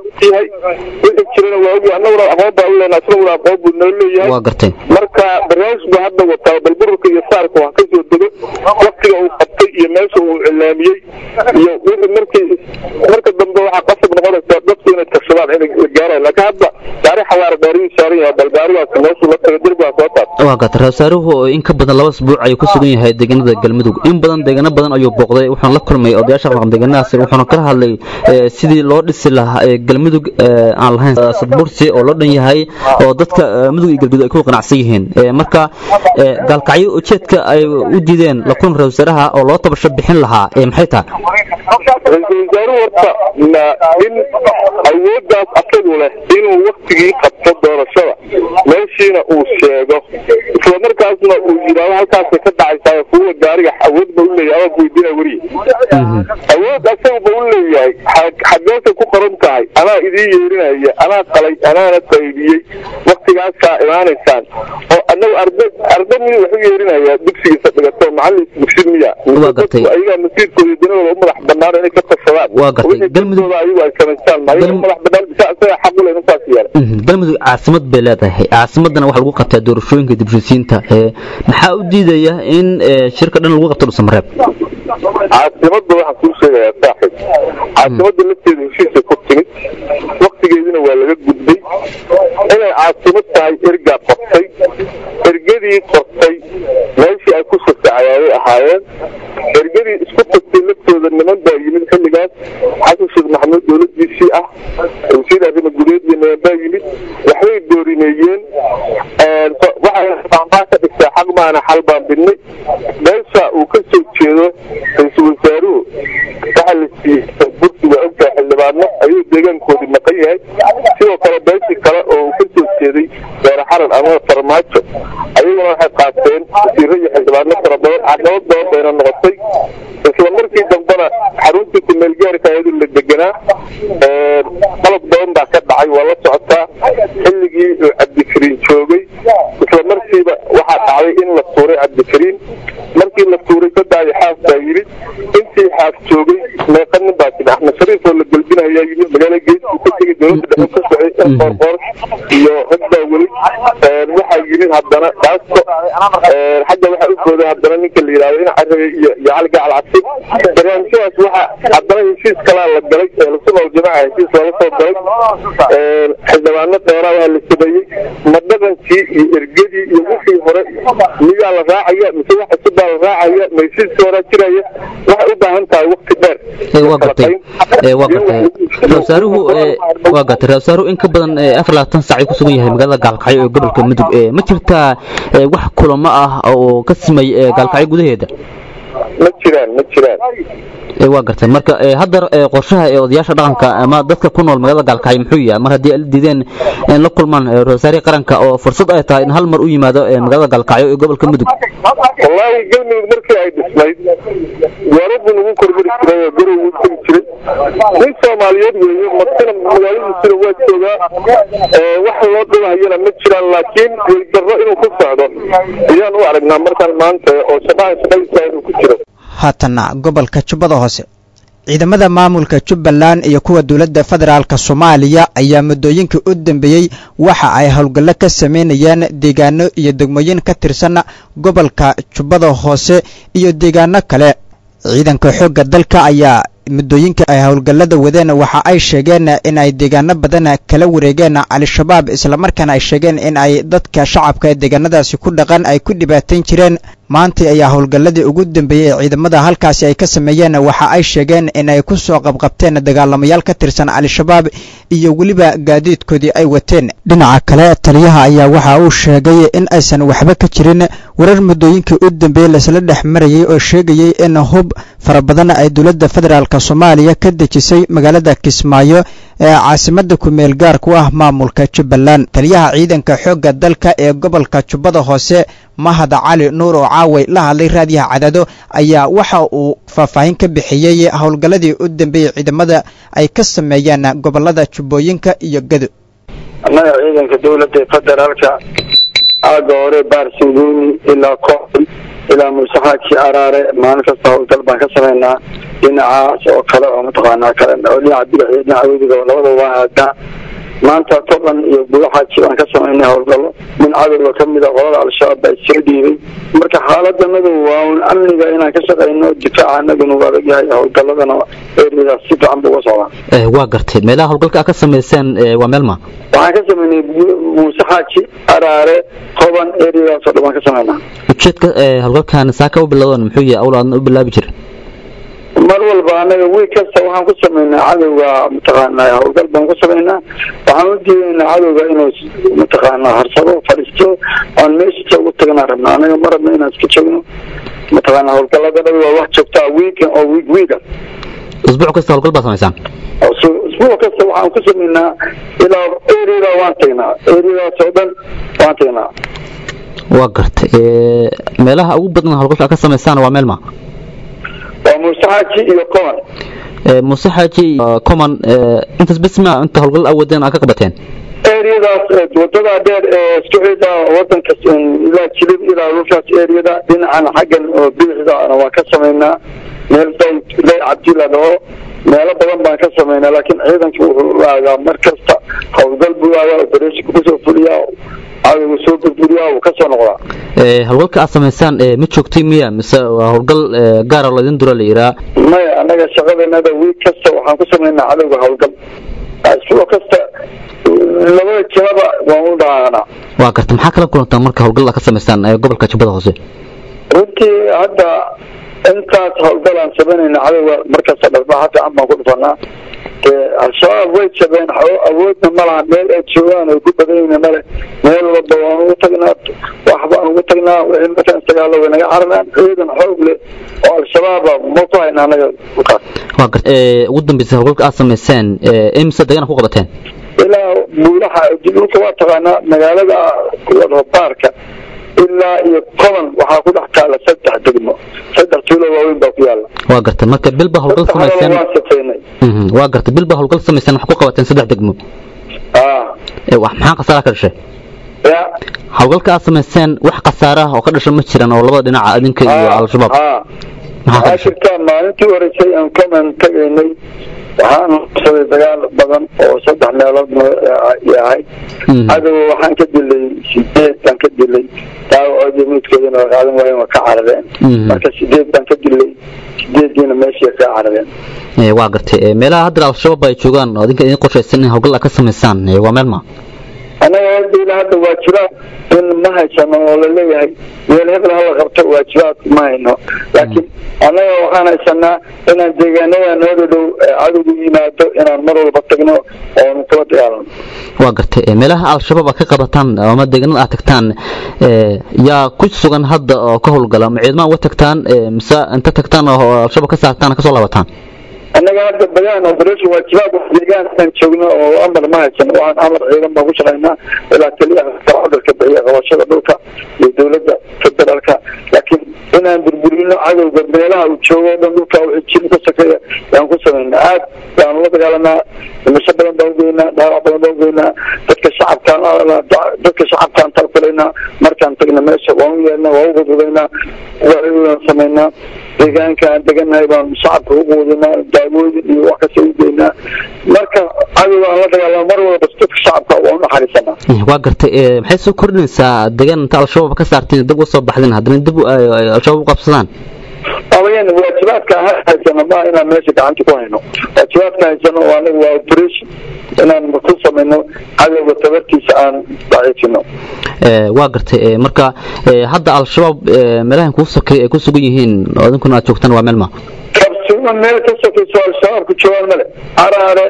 wixii jirana waa ogi annaguna aqoon baa u leenahay isaguna aqoon buu noo leeyahay waa gartay marka barnaamijku hadda wataa balbururka iyo saarka wax ka soo dego waqtiga uu qabtay iyo meesha uu cilaamiyey iyo wixii marka dambe waxaa qasab noqonaysaa dadku inay tashadaan inay gaaraan laakiin hadda gaari xawaar gaariyu saaran yahay bal gaarigaasi meeshu la tago derbigaa soo taas waa gartay ra'iisul wasaaruhu in ka badan 2 asbuuc ayuu ku sugan yahay deegaanada Galmudug in badan deegaano badan ayuu booqday wuxuu la kulmay odayaasha dhaqan deegaanadaas wuxuuna ka hadlay sidii loo dhisi lahaa Galmudug aan lahayn sadbursi oo loo dhan yahay oo dadka Mudug iyo Galgaduud ay ku qanacsan yihiin marka galkacyo ujeedka ay u diideen la kulma ra'iisul wasaaraha oo loo tabasho bixin lahaa maxay tahay ra'iisul wasaaruhu horta in awooddaas asagu leh inuu waqtigii qabto doorashada meeshiina uu sheego isla markaasna uu yidhaahdo halkaasay ka dhacaysaa kuwa gaariga awood ba u leeyahay ama weydiina weriye awood asagu ba u leeyahay xageesa ku qoran tahay anaa idiin yeerinaya anaa qalay anaana qaybiyey waqtigaasaa imaanaysaan oo annagu arda miyu wax u yeerinayaa dugsigiisa dhigato macallin dugsi miya ayagaa masiirkooda danadooda u madax bannaan inay ka tashadaan galmudugooda ayagu ay samaystaan maayo madax bannaan bisa isaga xaq u leh intaas yeelay galmudug caasimad bay leedahay caasimadana waxa lagu qabtaa doorashooyinka dibshisiinta maxaa u diidaya in shirka dhan lagu qabto Dhuusamareeb caasimada waxaan kuu sheegayaa saaxiib caasimada lafteeda heshiisay ku timid waqtigeedina waa laga gudbay inay caasimad tahay ergaa qortay ergadii qortay meeshii ay ku sosacayay ahaayeen ergadii isku tagtay laftooda niman baa yimid xilligaas xasan sheekh maxamuud dowladiisii ah wasiir arrimo gudeed iyo niman baa yimid waxbay doorimeeyeen waxay ka dhigtaa xaq maana xal baan bidnay meesha uu ka soo jeedo ra'iisul wasaaruhu waxa la siiyey bursi waa ogtahay xildhibaano ayuu deegaankoodii maqan yahay sidoo kale beeshii kale oo uu ka soo jeeday beere xaran ama farmaajo ayaguna waxay qaateen wasiiro iyo xildhibaano fara badan caqabad badan bayna noqotay isla markii dambena xaruntii ku meelgaarka ayadu la deganaa qalab badan baa ka dhacay waa la socotaa xilligii uu cabdikariin joogay isla markiiba waxaa dhacday in la tuuray cabdikariin markii la tuuray ka daayo xaaf baa yimid intii xaaf joogay meeqa nin baa timi axmed shariif oo la gelbinayaa yimid magaala gees uu ka tegay dowladda dhexe ka socday qoorqoor iyo rag baa weli waxaa yimid haddana baasto xagga waxaa u gooday haddana ninka la yidhahdo ina carabe iyo cali gacal cabsi barnaamijyadaas waxa haddana heshiis kalaa la galay sunal jamaaca heshiis lala soo galay xildhibaano dheeraadaha la sameeyey ma dhaqankii iyo ergadii iyo wixii hore miyaa la raacaya mise wax cusub baa la raacaya ma heshiiskii horaa jiraya waxay u baahan tahay waqti dheer waa gatay raasaaru in ka badan 24 saac ku sugan yahay magaalada Gaalkacyo ee gobolka Mudug ma jirtaa wax kulamo ah oo ka simay Gaalkacyo gudaheeda ma jiraan waa gartay marka hadda qorshaha odayaasha dhaqanka ama dadka ku nool magaalada Gaalkacyo muxuu yahay mar haddii ay diideen in la kulmaan rosaari qaranka oo fursad ay tahay in hal mar u yimaado magaalada Gaalkacyo ee gobolka Mudug wallahi galmudug markii ay dhismayd waradu lagu kormari jiray guri uu ku jiray nin Soomaaliyeed weeye markana magaalada waa joogaa wax loo dhawayana ma jiraan laakiin way darro inuu ku socdo ayaan u aragnaa markaan maanta oo shaqada inuu ku jiro haatana gobolka Jubbada Hoose ciidamada maamulka Jubbaland iyo kuwa dawladda federaalka Soomaaliya ayaa muddooyinkii u dambeeyay waxa ay howlgallo ka sameynayaan deegaano iyo degmooyin ka tirsan gobolka Jubbada Hoose iyo deegaano kale ciidanka xoogga dalka ayaa muddooyinka ay howlgallada wadeen waxa ay sheegeen in ay deegaano badan kala wareegeen al-shabaab isla markaana ay sheegeen in ay dadka shacabka ee deegaanadaasi ku dhaqan ay ku dhibaateyn jireen maanta ayaa howlgalladii ugu dambeeyay ciidamada halkaasi ay ka sameeyeen waxa ay sheegeen in ay ku soo qabqabteen dagaalamayaal ka tirsan al-shabaab iyo waliba gaadiidkoodii ay wateen dhinaca kale taliyaha ayaa waxa uu sheegay in aysan waxba ka jirin warar muddooyinkii u dambeeyay la dhex marayay oo sheegayay in hub fara badan ay dawladda federaalka Soomaaliya ka dejisay magaalada Kismaayo ee caasimada ku meel gaar ku ah maamulka Jubbaland taliyaha ciidanka xoogga dalka ee gobolka Jubbada Hoose Mahad Cali Nuur oo caaway la hadlay raadiyaha Cadaado ayaa waxa uu faahfaahin ka bixiyay howlgalladii u dambeeyay ciidamada ay ka sameeyeen gobolada Jubbooyinka iyo Gado annaga ciidanka dawladda federaalka aaga hore Baarsinguuni ilaa Koonfur ilaa Musaxaaki Araare maalin kasta howlgal baan ka sameynaa dhinacaas oo kale oo mataqaanaa kale oo dhinaca bidix iyo dhinaca webiga labadaba waa aadaa maanta toban iyo buuxaaji baan ka sameynay howlgallo min cadowga ka mid ah qolada al-shabaab ay soo dhiibay marka xaaladdanadu waa un amniga inaan ka shaqeyno difaaca annaguna waa laga yahay howlgalladana eryadaas si fiican buu uga socdaa waa gartay meelaha howlgalka ka sameyseen waa meel ma waxaan ka sameynay Musaxaaki Araare toban eryadaas oo dhan baan ka sameynaa ujeedka howlgalkan saaka u bilowdan muxuu yahay awlaan u bilaabi jiray mar walba anaga week kasta waxaan ku sameynaa cadowga mataqaanaa howlgal baan ku sameynaa waxaan u diidaynaa cadowga inuu mataqaanaa harsado fadhiisto aan meesha ugu tagnaa rabnaa anaga ma rabna inaan iska joogno mataqaanaa howlgallada dhan waa wax joogtaa weekend oo week usbuuc kasta howlgal baa sameysaan usbuuc kasta waxaan ku sameynaa ilaa eriyada waan tagnaa eriyadaas oo dhan waan tagnaa waa gartay meelaha ugu badan howlgalka ka sameysaan waa meel ma Musaxaaki iyo Koman Musaxaaki Koman inta bisma inta howlgal awadeen ka qabateen eriyadaas wadada dheer ee Soomaaliya wadanka ilaa Jilib ilaa Ruushas eriyada dhinacan xaggan oo bidixda waa ka sameynaa meel day Cabdillah meelo badan baan ka sameynaa laakiin ciidanku wuxuu aagaa mar kasta howlgal buu aagaa operation ku soo fuliyaa adigu soo gudbiyaa oo ka soo noqda howlgalka aad sameysaan ma joogtay miya mise waa howlgal gaar ah ladin dura la yiraa maya anaga shaqadeennada week kasta waxaan ku sameynaa cadowga howlgal isbuuc kasta labada jilaba waan u dhaana waa gartay maxaa kala kulantaa marka howlgal ka sameysaan gobolka Jubbada Hoose runtii hadda intaas howlgal aan sameynaa cadowga markasta dharbaaxa aan baan ku dhufanaa al-shabaab way jabeen awoodna ma laha meel ay joogaan oo ku badanyina male meel walba waan ugu tagnaa wax baan ugu tagnaa wixii markaan dagaalo way naga cararaan ciidan xoog leh oo al-shabaaba ma ku haynaa anaga waa gartay ugu dambeysay howlgalka aad sameyseen imsa dagana ku qabateen ilaa buulaha dhulka waa taqaanaa magaalada kuwa baarka ilaa iyo Koman waxaa ku dhex taala 3 degmo 3 tuulo waaweyn baa ku yaala waa gartay marka bilba howlgal sameyseen waa gartay bilba howlgal sameyseen wax ku qabateen 3 degmo wax maxaa qasaara ka dhashay howlgalka aad sameyseen wax qasaara oo ka dhashay ma jiraan oo labada dhinac adinka iyo al-shabaab maxaa jirta maalintii horeysay aan Koman tagaynay waxaan sameeyay dagaal badan oo 3 meelood yahay adigu waxaan ka dilay 8 baan ka dilay taawada midkoodana qaadan waayeen waa ka carareen marka 8 baan ka dilay 8diina meeshii ka carareen waa gartay meelaha hadda al-shabaab ay joogaan oo idinka idin qorshaysan in howlgal ka sameysaan waa meel ma annaga hadda waajibaad in ma haysano oo laleeyahay meel hebel hala qabto waajibaad ma hayno laakiin annaga waxaan haysanaa inaan deegaanada noo dhow cadowgu yimaado inaan mar walba tagno oonu kula dagaalano. waa gartay meelaha al-shabaab ka qabataan ama deegaanada aad tagtaan yaa ku sugan hadda oo ka howlgala ma ciidamada uga tagtaan mise inta tagtaan oo al-shabaab ka saartaan kasoo laabataan? annaga hadda bagaan operation waajibaad deegaan aan joogno oo amar ma haysano waxaan amar ciidan baan ku shaqaynaa ilaa kaliyaha dalka bixiya qabashada dhulka iyo dowladda federaalka laakiin inaan burburino cadowga meelaha uu joogo dhan dhulka wixii ka sakeeya yaan ku samaynaa aad baan la dagaalanaa dhimasho badan baan ugeynaa dhaawac badan baan ugeynaa dadka shacabkaan talfalaynaa markaan tagna meesha waan u yeelnaa waan u gudgudaynaa waan samaynaa deegaanka aan degannahay baan shacabka u quudinaa daawooyin iyo wax kasta u geynaa marka cadowga aan la dagaalamo mar walba dadka shacabka waan u naxariisanaa. waa gartay maxay soo kordhinaysaa deegaan inta al-shabaab ka saartiin dib u soo baxdeen haddana dib al-shabaab u qabsadaan? awayaan waajibaadka haysano ma inaan meesha gacanta ku hayno waajibaadka haysano oo anaga waa operation inaan ku samayno cadowga tabartiisa aan daciifino. waa gartay marka hadda al-shabaab meelahan kuu sokay ay ku sugan yihiin oo idinkuna aad joogtaan waa meel ma kabsuuma meel ka sokayso al-shabaab ku joogaan male araare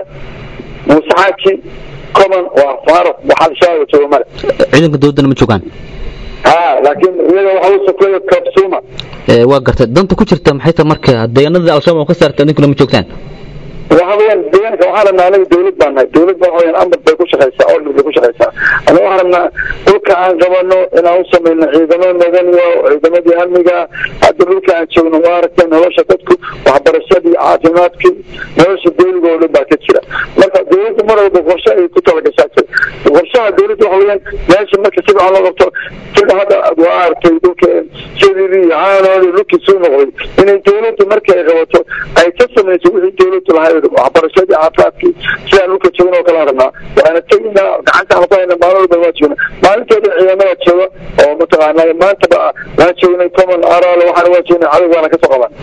musaxaaki common waa faaro waxa al-shabaab jooga male ciidanka dowladana ma joogaan laakiin iyaga waxa uu sokeeyo kabsuuma waa gartay danta ku jirta maxay tahay marka deegaanada al-shabaab ka saartay idinkuna ma joogtaan? waxa weeyaan deegaanka waxaan rabnaa anaga dowlad baan nahay dowlad baa waxaweyaan amar bay ku shaqaysaa order bay ku shaqaysaa anaga waxaan rabnaa dhulka aan qabano inaan u samayno ciidamo madaniga ciidamadii amniga hadda dhulka aan joogno waa aragtay nolosha dadku waxbarashadii caafimaadkii nolosha dowliga oo dhan baa ka jira marka dowladda mar walba qorshe ay ku talagashaa qorshaha dowladda waxa weeyaan meesha marka si fiican loo qabto sida hadda waa aragtay dhulka sidii caanoodii dhulkii soo noqday inay dowladdu markay qabato ay ka samayso wixii dowladdu lahayd waxbarashadii caafimaadkii sidaan dhulka joogno oo kala rabnaa waxaana teginaa gacantaan ku hayna maalin walba waa joogna maalinteeda ciidamada jooga oo mataqaanaa maantaba waan joognay common araal waxaana waa joognay cadowgaana ka soo qaban.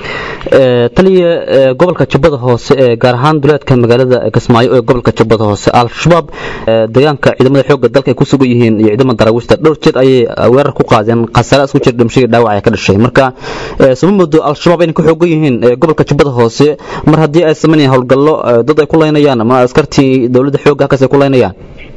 taliya gobolka jubbada hoose gaar ahaan duleedka magaalada kismaayo ee gobolka jubbada hoose al-shabaab deegaanka ciidamada xoogga dalka ay ku sugan yihiin iyo ciidamada daraawiishta dhowr jeer ayay weerar ku qaadeen khasaare isku jir dhimashadii dhaawac ay ka dhashay marka sama moodo al-shabaab inay ku xoogan yihiin gobolka jubbada hoose mar haddii ay sameynayaan howlgallo dad ay ku laynayaan ama askartii dowladda xoogga halkaas ay ku laynayaan.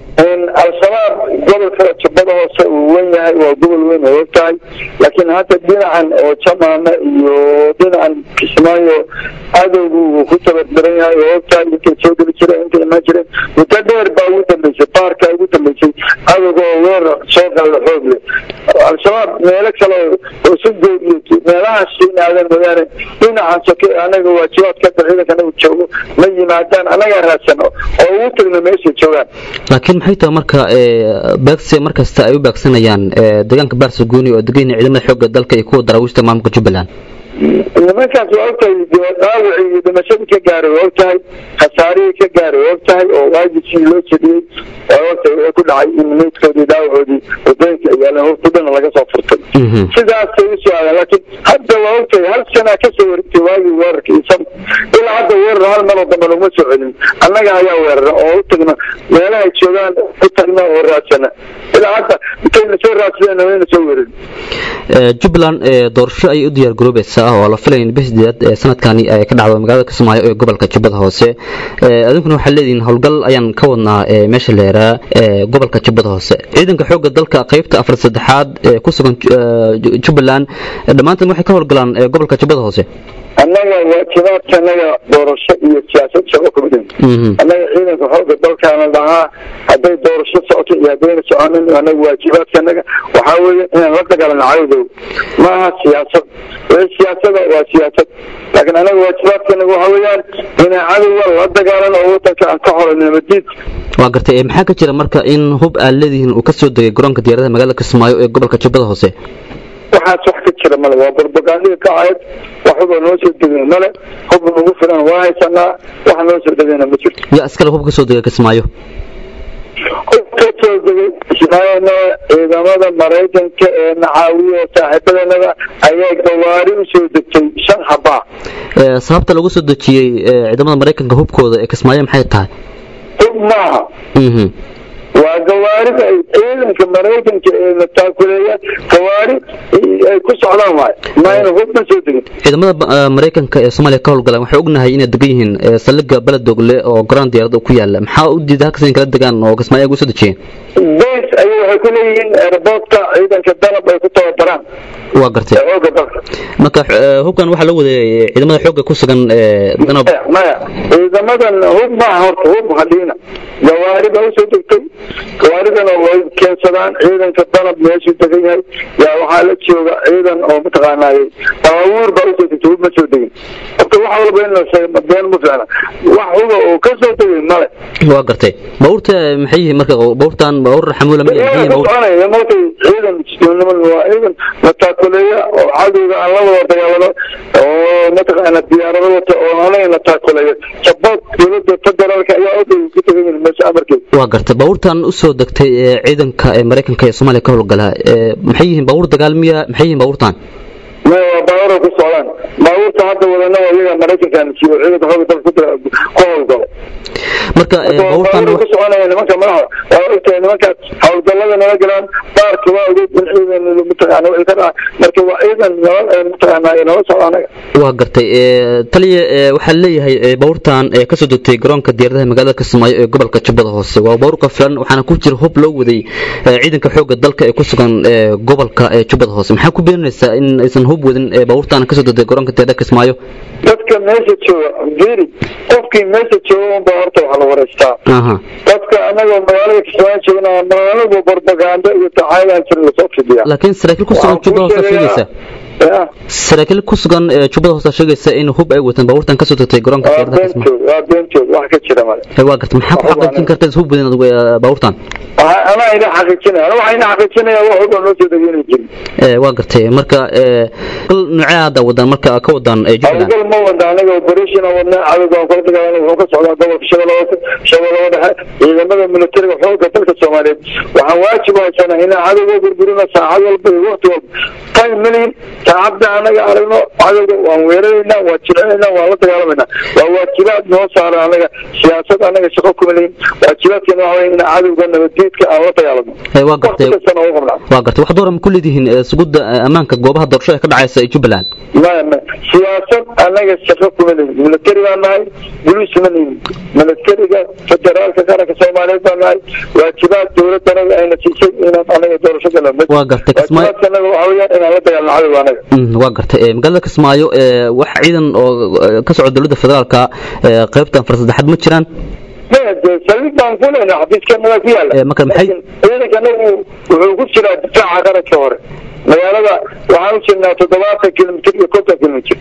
al-shabaab gobolka jubbada hoose uu wen yahay waa gobol weyn oo ogtahay laakiin hadda dhinacan oo jamaana iyo dhinacan kismaayo cadowgu uu ku tabardaran yahay oo ogtahay intay soo geli jireen intay imaan jireen muddo dheer baa ugu dambeysay baarka ugu dambeysay cadowga oo weerar soo qaada xoog leh al-shabaab meelo kale oo si goodiyo meelahaas yimaadeen mooyaane dhinacan soke anaga waajibaadka ciidanka anagu joogo ma yimaadaan anagaa raadsano oo ugu tagno meeshay joogaan. laakiin maxay tahay marka baagsi markasta ay u baagsanayaan deegaanka baarsagooni oo degan ciidamada xoogga dalka iyo kuwa daraawiishta maamulka Jubbaland? nimankaas waa ogtahay dhaawacii iyo dhimashadii ka gaaray waa ogtahay khasaarihii ka gaaray waa ogtahay oo waajibkii loo jediyey waa ogtahay wixii ku dhacay in meydkoodii dhaawacoodii wadooyinka yaaleen hurtudhana laga soo furtay sidaasay u soo aadeen laakiin hadda waa ogtahay hal sanaa ka soo wareegtay waagii weerarka isan ilaa hadda weerar hal maroo dambe laguma soo celin annaga ayaa weerara oo u tagna meelahay joogaan u tagna oo raadsana ilaa hadda intayna soo raadsadeen wayna soo weerin. Jubbaland doorasho ay u diyaar garoobaysaa oo la filayo in bisdeed sanadkani ay ka dhacdo magaalada Kismaayo ee gobolka Jubbada Hoose adinkuna waxa leediin howlgal ayaan ka wadnaa meesha leeraa gobolka Jubbada Hoose ciidanka xoogga dalka qaybta 4-3aad ku sugan Jubbaland dhamaantood waxay ka howlgalaan gobolka Jubbada Hoose. annaga waajibaadka anaga doorasho iyo siyaasad shaqo kuma dhihin annaga ciidanka xoogga dalkaana dhahaa hadday doorasho socoto iyo haddayna soconin annaga waajibaadka anaga waxaa weeye inaan la dagaalano cadowdow maaha siyaasad wixii siyaasada waa siyaasad laakiin anaga waajibaadka anaga waxaa weeyaan inaan cadowga la dagaalano oo wadanka aan ka xorayno nabadiid. waa gartay maxaa ka jira marka in hub aad leedihiin uu ka soo degay garoonka diyaaradaha magaalada Kismaayo ee gobolka Jubbada Hoose? waxaas wax ka jira male waa barbagandiga ka ahayd waxba noo soo degay male hub nagu filan waa haysanaa wax noo soo degayna ma jirto. yaa askari hub ka soo degay Kismaayo? hub ka soo degay Kismaayo ciidamada Mareykanka ee nacaawiyo saaxiibadanada ayaa gawaari u soo degtay 5 xaba. sababta lagu soo dejiyay ciidamada Mareykanka hubkooda ee Kismaayo maxay tahay? hub maaha waa gawaarida ciidanka maraykanka ee la taakuleeya gawaari ay ku socdaan waay mayna hubna soo degin ciidamada maraykanka ee Soomaaliya ka howlgalaan waxay ognahay inay degan yihiin saldhigga Baladogle oo garoon diyaarad ku yaala maxaa u diiday halkaas in kala degaan oo Kismaayo ugu soo dejiyeen base ay waxay ku leeyihiin airportka ciidanka dalab ay ku tababaraan waa gartay marka hubkan waxa la waday ciidamada xoogga ku sugan danab maya ciidamadan hub ma horta hub hadina gawaari baa soo degtay gawaaridana way keensadaan ciidanka dalab meesha degan yahay yaa waxaa la jooga ciidan oo mataqaanay baabuur baa soo degtay hub ma soo degin horta waxa walba in la sheego been ma fiicna wax huba oo ka soo degay male waa gartay bawrta maxay yihiin marka bawrtan bawr xamuula ma yahay bawrta ciidan iskoonimo waa ciidan la taakuleeya oo cadowga aan la wada dagaalado oo mataqaana diyaarado wata oo aanay la taakuleeya sabab dowladda federaalka ayaa u ku tagay meesha amarkeed waa gartay bawrtan u soo degtay ciidanka Mareykanka ee Soomaaliya ka howlgala maxay yihiin bawr dagaalmiya maxay yihiin bawrtan ما باور ku socdaan baaburta hadda wadana iyaga Mareykanka iyo ciidanka xoogga dalka ku howlgalo marka baaburtan ku soconaya nimanka madaxa waa ogtahay nimanka howlgallada nala galaan baarka waa ugu ciidan mutaqaana wixii ka dhaca marka waa ciidan mutaqaana inoo soconaga waa gartay taliye waxa leeyahay baaburtan ka soo degtay garoonka diyaaradaha magaalada Kismaayo ee gobolka Jubbada Hoose waa baabuur ka filan waxaana ku jira hub loo waday ciidanka xoogga dalka ee ku sugan gobolka Jubbada Hoose maxaa ku beenaysaa in aysan hub wadin baaburtan ka soo degtay garoonka diyaaradaha Kismaayo dadka meesha jooga geeri qofkii meesha jooga baa horta waxa la wareystaa dadka anaga magaalada Kismaayo joogna magaalada propaganda iyo tacaayaan jir la soo fidiya laakiin saraakiil ku sugan Jubbada Hoose sheegaysa saraakiil ku sugan Jubbada Hoose sheegaysa in hub ay wataan baaburtan ka soo degtay garoonka diyaaradaha Kismaayo waa beentood wax ka jira male waa gartay maxaa ku xaqiijin kartaa hub wadin baaburtan ana ila xaqiijinaya waxayna xaqiijinaya wax uu noo soo degayay jin waa gartay marka kul noocaada wadan marka ka wadan Jubbland ma wadan anaga operation wadna adiga oo kala dagaalanay oo ka socda gobolka Shabeellaha ciidamada militariga xoogga dalka Soomaaliyeed waxa waajib ah in adiga burburina saacad walba iyo waqti walba 10 milyan saacada anaga aragno adiga waan weerarayna waa jirayna waa la dagaalamayna waa waajibaad noo saaran anaga siyaasad anaga shaqo ku leeyin waajibaadkeena waa in adiga nabadgeedka aan la dagaalamo waa gartay wax door ma ku leedihiin suguda amaanka goobaha doorashada ka dhacaysa Jubbland ma siyaasad anaga shaqo ku leeyin militariga nahay gulisman militariga federaalka qaranka Soomaaliyeed nahay waajibaad dawladda ayna siisay in anaga doorashada la waa gartay Kismaayo waa gartay magaalada Kismaayo wax ciidan oo ka socda dawladda federaalka qaybtan farsadeexad ma jiraan saldhigan kulena xafiiskana ku yaala marka maxay ciidankana wuxuu ku jiraa difaaca qaranka hore magaalada waxaan u jirnaa 70 kilomitir iyo 50 kilomitir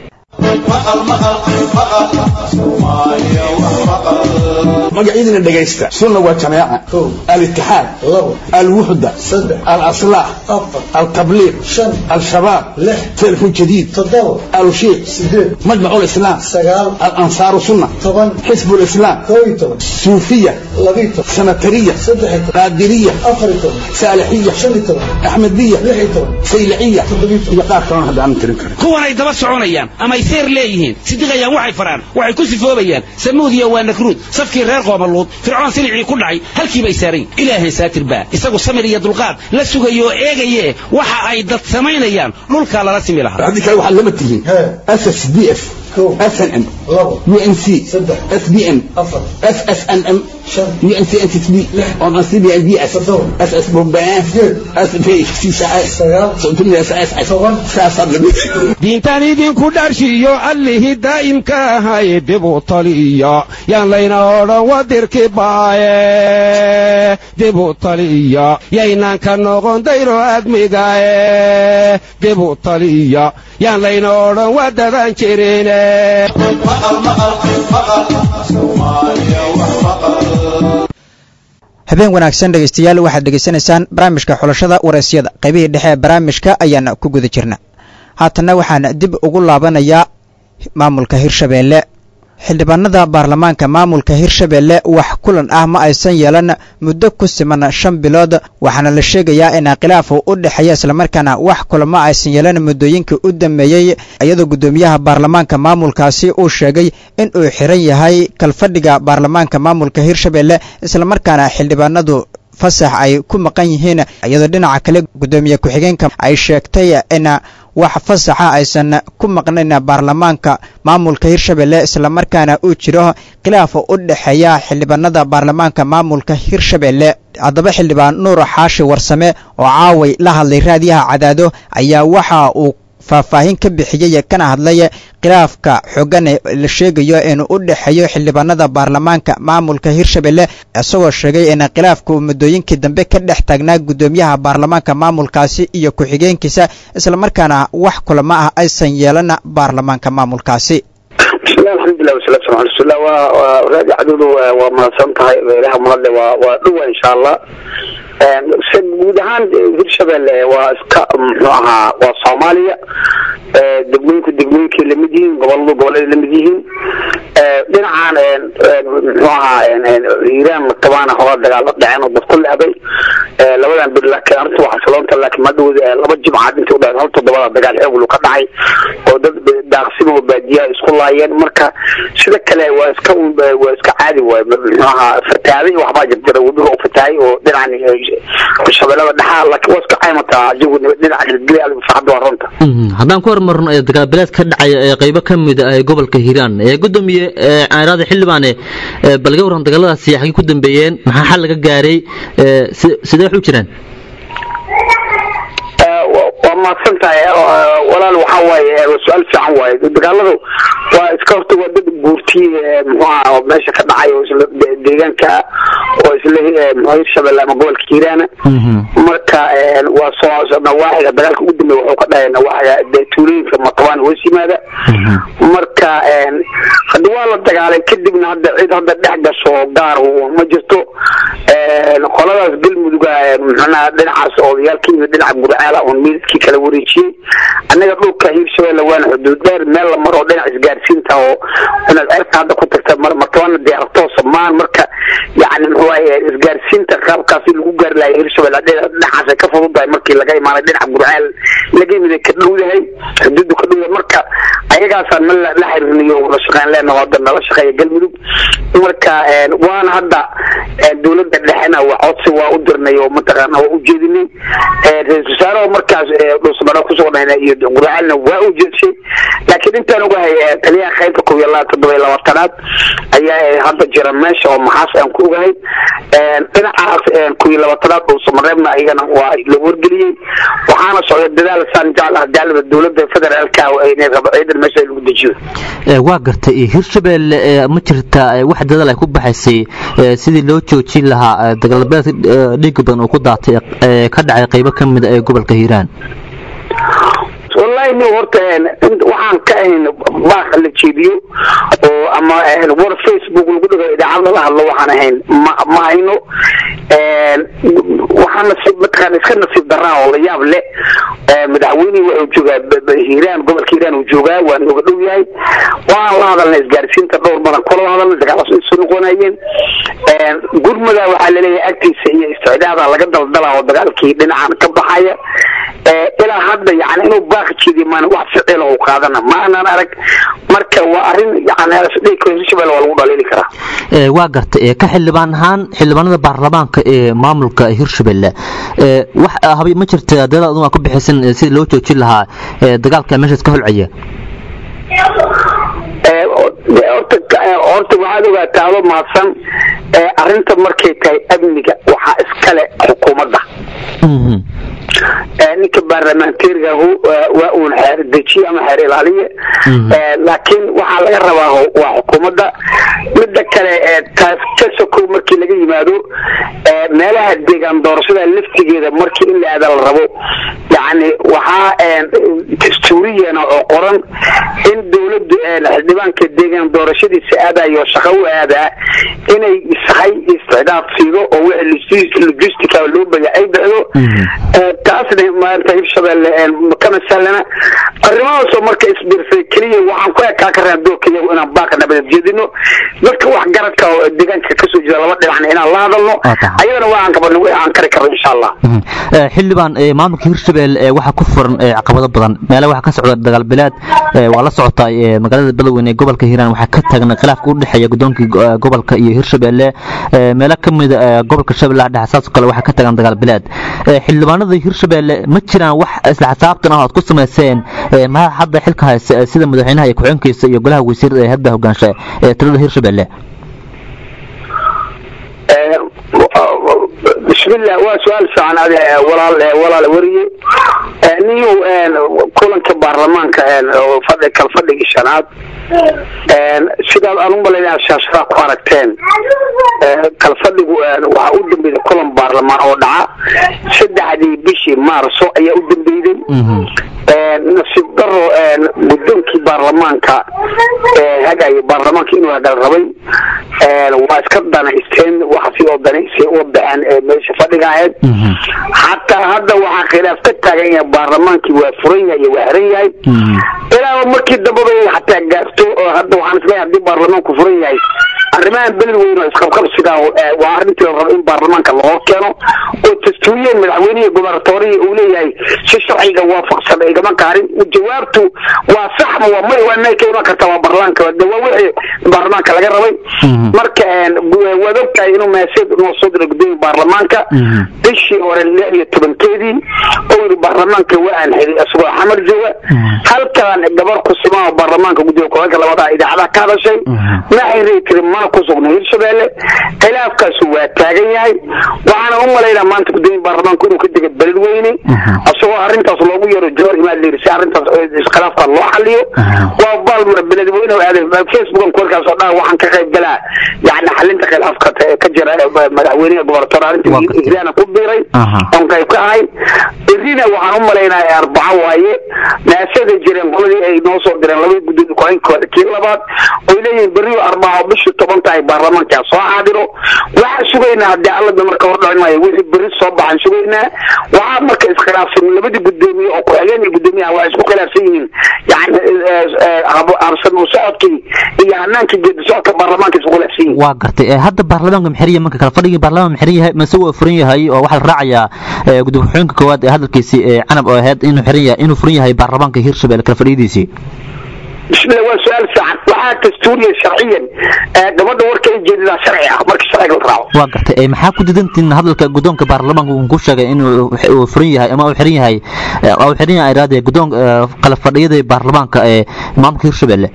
magaciidina dhageysta sunna waa jamaaca al-ittihad al-wuhda al-aslah al-tabliq al-shabab telefon jadid al-sheikh majmع الإسلام al-ansar sunna حزب الإسلام صوفية سنترية قادرية صالحية أحمدية سيلعية هو أنا يدبر سعونيان أما يصير ليهين صدقيان وحي فران وحي كل سفوبيان سموديا ونكرود صفكي رير قوم اللوط فرعون سلعي كل عي هل كي بيسارين إلهي ساتر با يساقو سمري يدلقات لسوغيو إيغيه وحا أيضا سمينيان لولكا لرسمي لها هذه كاي وحا لمتهين SSDF SNM UNC SBM SSNM UNC NTB ONCBNDS SS بومبان SB دينتاني دين كدارشيو اللي دائم كاهاي دبو طليا يان لينا ودير كباي دبو طليا ياينان كانوغون دايرو ادميغاي دبو طليا يان لينا وددان جيرين habeen wanaagsan dhegeystayaal waxaad dhegeysanaysaan barnaamijka xulashada wareysyada qaybihii dhexe ee barnaamijka ayaan ku guda jirna haatanna waxaan dib ugu laabanayaa maamulka Hirshabeelle xildhibaanada baarlamaanka maamulka Hirshabeelle wax kulan ah ma aysan yeelan muddo ku siman 5 bilood waxaana la sheegayaa in khilaaf u dhaxeeya isla markaana wax kulamo aysan yeelan muddooyinka u dhameeyay iyadoo gudoomiyaha baarlamaanka maamulkaasi uu sheegay in uu xiran yahay kalfadhiga baarlamaanka maamulka Hirshabeelle isla markaana xildhibaanadu fasax ay ku maqan yihiin iyadoo dhinaca kale gudoomiye ku-xigeenka ay sheegtay in wax fasaxa aysan ku maqnayn baarlamaanka maamulka Hirshabelle isla markaana uu jiro khilaaf u dhaxeeya xildhibaanada baarlamaanka maamulka Hirshabelle haddaba xildhibaan Nuur Xaashi Warsame oo caaway la hadlay raadiyaha Cadaado ayaa waxa uu faahfaahin ka bixiyay kana hadlay khilaafka xooggan la sheegayo in u dhaxeeyo xildhibaanada baarlamaanka maamulka Hirshabelle isagoo sheegay in khilaafku muddooyinkii dambe ka dhex taagnaa gudoomiyaha baarlamaanka maamulkaasi iyo ku-xigeenkiisa isla markaana wax kulamo ah aysan yeelan baarlamaanka maamulkaasi. bismillahi alxamdulilah wasalaatu wasalaamu ala rasuulillah waa raadi cadudu waa mahadsan tahay ilaha mahadle waa dhuwa insha allah guud ahaan Hirshabelle waa iska muxuu ahaa waa Soomaaliya degmooyinkii lamid yihiin gobolada lamid yihiin dhinacan muxuu ahaa Iiraan tabana hore dagaalo dhaceen oo dadku leeday labadan bil laakiin arrintu waxa saloonta laakiin madowda laba jimcaad intii u dhacay hal toddobaad dagaal xoog ka dhacay oo dad daaqsimo baadiya isku laayeen marka sida kale waa iska caadi waay muxuu ahaa fataaday waxba jirta wadada oo fataay oo dhinacan Hirshabelle dhaxal laakiin waa iska caymata jawga dhinaca galbeed faxdo runta haddaan ku hormarno dagaalbeeleed ka dhacay qaybo ka mid ah gobolka Hiiraan gudoomiye caarada xildhibaane balga waran dagaaladaasi xaqi ku dambeeyeen maxaa xal laga gaaray sidee u jiraan ما سنتها ولا الوحوي سؤال في عواي دقالده واسكرت ودد بورتي ماشي كذا عايز ديجان كا وإسله Hirshabelle ما بقول كيرانة مركا وصاص نواحي دقالك قدامي وحقدا نواحي تورين في مطوان وسي ماذا مركا خدوال الدقالك كدبنا هذا عيد هذا دحجة صغار ومجلته خلاص بالمدوجا أنا دنعس أو يالكي دنع برعالة ونميلكي kala wareejiyay anaga dhulka Hirshabelle waan xuduudeer meel maro dhinac isgaarsiinta oo inaad arkaada ku tagta markaan diyaarto Soomaan marka yaani waxa isgaarsiinta qaabkaasi lagu gaar lahay Hirshabelle dhinacaas ka fududahay markii laga imaanay dhinac Burcaal laga yimid ka dhowdahay xuduudu ka dhow marka ayagaas aan la xiriirniyo la shaqeyn leena wadana la shaqeeyo galmudug marka waan hadda dawladda dhexena codsi waa u dirnay oo mataqaana u jeedinay ra'iisul wasaaraha markaas dhusmada ku soo dhaynay iyo Burcaalna waa u jeedshay laakiin intaan ogahay taliyaha qaybta 27 ayaa hadda jira meesha oo maxaas aan ku ogahay dhinacaas 27 dhusmareebna ayagana waa la wargeliyay waxaana soo dadaal san jacla dalada dawladda federaalka oo ay ciidan meesha lagu dejiyo waa gartay Hirshabelle ma jirta wax dadaal ay ku baxaysay sidii loo joojin lahaa dagaalbeed dhiig badan oo ku daatay ka dhacay qaybo ka mid ah gobolka Hiiraan والله إنه هرتين وعن كائن باخ اللي تشيبيو أما ور فيسبوك ونقول إذا عبد الله وحنا هين ما إنه وحنا مثلا خلنا في الدراء والله يابله مدعويني وجوجا هيران قبل كيران وجوجا ونقول ياي والله هذا الناس جالسين تدور مرة كل هذا الناس جالسين يسوقونين قول ماذا وحلا لي أكتي استعداد على قدر الدلاء والدجال كيدنا عن كبحية إلى هذا يعني إنه باخد شيء ما نوع فعله وقادنا ما أنا أرك مركب وأرين يعني صديق Hirshabelle ولا وضع لي كره واقرت كحلبان هان حلبان البرلمان كمملكة Hirshabelle وح هبي ما شرت دلالة أنه أكون بحسن سيد لو تشيل لها دجال كمشت كهل عيا horta waxaad ogaataa maadsan arinta markay tahay amniga waxa iskale xukuumadda ninka baarlamaanteeriga waa uu xeer dejiye ama xeer ilaaliye laakiin waxa laga rabaa waa xukuumadda midda kale taas ka soo markii laga yimaado meelaha deegaan doorashada laftigeeda markii in la aad la rabo yaani waxa dastuuriyana oo qoran in dawladdu xildhibaanka deegaan doorashadiisa aadayo shaqo u aada inay sahay istidaaf fiido oo wixii logistica loo baahay bixdo taasna maanta Hirshabelle kama salana arrimahaas oo marka isbirsay kaliya waxaan ku ekaa ka raad doorkiyo inaan baaq nabad jeedino dadka wax garadka oo deegaanka ka soo jeeda laba dhinac inaan la hadalno ayadana waan ka badnay aan kari karo insha Allah xildhibaan maamulka Hirshabelle waxa ku furan caqabado badan meelaha waxa ka socda dagaal bilaad waa la socota magaalada Beledweyne ee gobolka Hiiraan waxa ka taagan khilaafka u dhaxeeya gudoonkii gobolka iyo Hirshabelle meelo kamid gobolka Shabeellaha Dhexe saas kale waxa ka taagan dagaal bilaad xildhibaanada Hirshabelle ma jiraan wax isla xisaabtan ah oo ku sameeyeen ma hadda xilka haysta sida madaxweynaha iyo ku-xigeenkiisa iyo golaha wasiirada ee hadda hogaansha tirada Hirshabelle بسم الله وسؤال سعن هذا ولا وريه نيو كلن كبرلمان كان فضل كالفضل الشنات سيدا أنهم بلنا شاشرة قارتين كالفضل وعودن بيد كلن برلمان ودعا سيدا هذه بشي مارسو أي أودن بيدن نفسي ضرو بدون كبرلمان كا هذا برلمان كإنه هذا الربي واسكتنا استين وحفي ودني سيوضعن meesha fadhigaayad hatta hadda waxa khilaaf ka taagan yahay baarlamaankii waa furan yahay waa xiran yahay ilaa markii dabada hatta gaarto oo hadda waxaan isleeyahay hadii baarlamaanku furan yahay arrimahan Beledweyne isqabqabsiga waa arrintii la rabo in baarlamaanka loo keeno oo dastuuriyeen madaxweynaha gobolka uu leeyahay si sharciga waafaqsan ay gama kaarin jawaabtu waa sax waa may waa keeno karta waa baarlamaanka waa wixii baarlamaanka laga rabay marka wadabka inuu meesad noo soo diray gudoomiyaha baarlamaanka bishii hore 16keedii oo baarlamaanka waan xiri asoo xamar jooga halkaan gabar ku simaa baarlamaanka gudoomiyaha labada idaacada ka hadashay ma xiriir ma ku sugna Hirshabelle khilaafkaas waa taagan yahay waxaana u maleeynaa maanta gudoomiyaha baarlamaanka inuu ka digay Beledweyne asoo arintaas loogu yaro joor imaad leeyahay arintaas khilaafka loo xaliyo waa balmar Beledweyne oo aaday Facebook korkaas oo dhan waxaan ka qayb galaa yaani xalinta khilaafka ka jira madaxweynaha gobolka Hiiraan ku biiray oo qayb ka ahay irina waxaan u maleeynaa arbaca waaye naasada jireen qoladii ay noo soo direen laba gudoomiye kii labaad oo leeyahay bari arbaca bisha 10 tahay baarlamaanka soo xaadiro waxa sugeynaa hadii alla marka hor dhacay wixii bari soo baxan sugeynaa waxa marka iskhilaafsan labadii gudoomiye oo ku-xigeenka gudoomiyaha waa isku khilaafsan yihiin yaani arsan oo socodkii iyo hanaanka geedi socodka baarlamaanka isku khilaafsan yihiin waa gartay hadda baarlamaanka maxiriye marka kala fadhiga baarlamaanka maxiriye ma soo furan yahay oo waxa la raacayaa gudoomiyaha koowaad ee hadalkiisii canab oo ahayd inuu furan yahay baarlamaanka Hirshabelle kala fadhidiisii بسم الله وسؤال سعد وحا دستوريا شرعيا gabadha warka ay jeedida sharci ah marka sharciga la raaco waa gartay maxaa ku didantiin hadalka gudoonka baarlamaanka uu ku sheegay inuu furan yahay ama uu xiran yahay iraade gudoon kala fadhiyada baarlamaanka ee maamulka Hirshabelle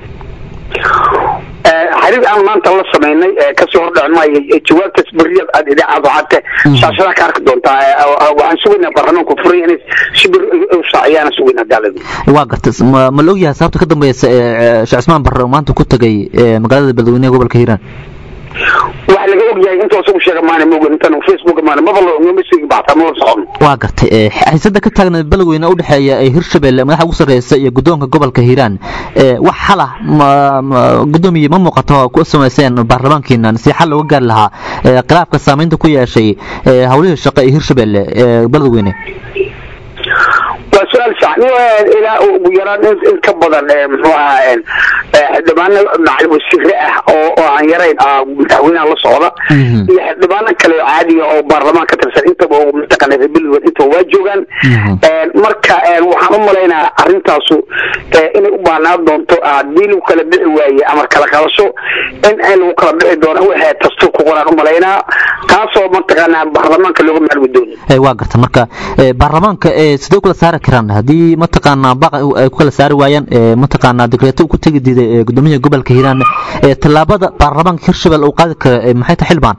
xiriir aan maanta la sameynay ka soo hordhacnay jawaabta isbariyad aad idaacada hadda shaashada ka arki doontaa waxaan sugaynaa baarlamaanku furan inay shibir u shaaciyaan sugaynaa daalada waa gartay ma loo yahay sababta ka dambaysa Sheekh Ismaan Barre maanta ku tagay magaalada Beledweyne gobolka Hiiraan waxa laga ogyahay inta soo sheegay maana moog intan Facebook maana ma balo ma message baaxta ma socon waa gartay xisada ka taagan Beledweyne u dhaxeeya Hirshabelle madaxa ugu sareysa iyo gudoonka gobolka Hiiraan wax xala gudoomiye ma muuqato ku sameeyeen baarlamaankiina si xal looga gaar lahaa khilaafka saameynta ku yeeshay hawlaha shaqo ee Hirshabelle Beledweyne وسؤال صح إلى ويران إن كبضن محوها دبنا مع الوسيلة أو عن يرين متعوين على الصعدة دبنا كله عادي أو برلمان كترسل أنت أو متقنة بالبل أنت واجوجا مركا وحنا لنا أرنتاسو إن أبانا دون تو عديل وكلا بعوي أمر كلا خلاصو إن أنا وكلا بعدون هو تستوق ورانا لنا تاسو متقنة برلمان كله مع الودون واقعت مركا برلمان كسدوك لسارة كران هذه متقنة بقى كل سار ويان متقنة دكتور كتير جديد قدومية قبل كهيران طلابة برلمان Hirshabelle وقادك محيط حلبان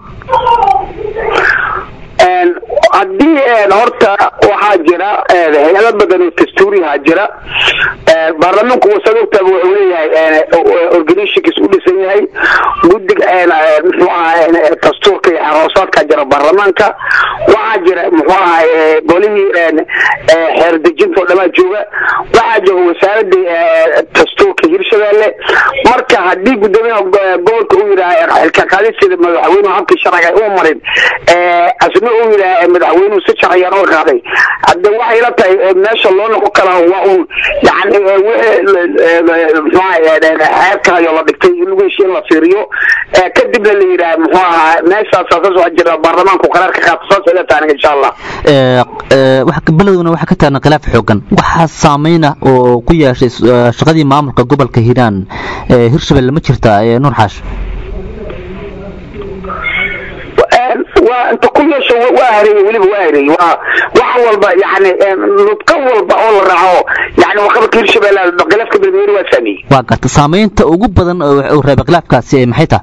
haddii horta waxaa jira hay'ado badan oo dastuuri ah jira baarlamaanku wasaaradda wuxuu leeyahay organizationkiis u dhisan yahay guddiga muxuu ahaa dastuurka iyo xaroosaadka jira baarlamaanka waxaa jira muxuu ahaa golihii xeer dejinta oo dhammaan jooga waxaa jira wasaaradda dastuurka Hirshabelle marka haddii gudoomiyaha gobolka uu yiraahdo xilka qaadista madaxweynaha habka sharciga uu marin asna uu yiraahdo madaxweynuhu si sharciyan oo qaaday hadda waxay la tahay meesha loo noqon karo waa uu yaani xeebka ayo la dhigtay in lagu heshiin la fiiriyo kadibna la yidhaah muxuu ahaa meeshaas saas waa jira baarlamaanku qaraar ka qaato saas ila taaniga insha allah beledweyne waxaa ka taagan khilaaf xoogan waxaa saameyna oo ku yeeshay shaqadii maamulka gobolka hiiraan hirshabelle ma jirta nuur xaash وأنت كل شيء واهري ولي واهري وحول والبا يعني نطق والبا أول رعاه يعني وخبر كل شيء بلا بقلاف كبير غير وسامي. وقت سامين تأوجب بدن وربقلاف كاسي محيطة.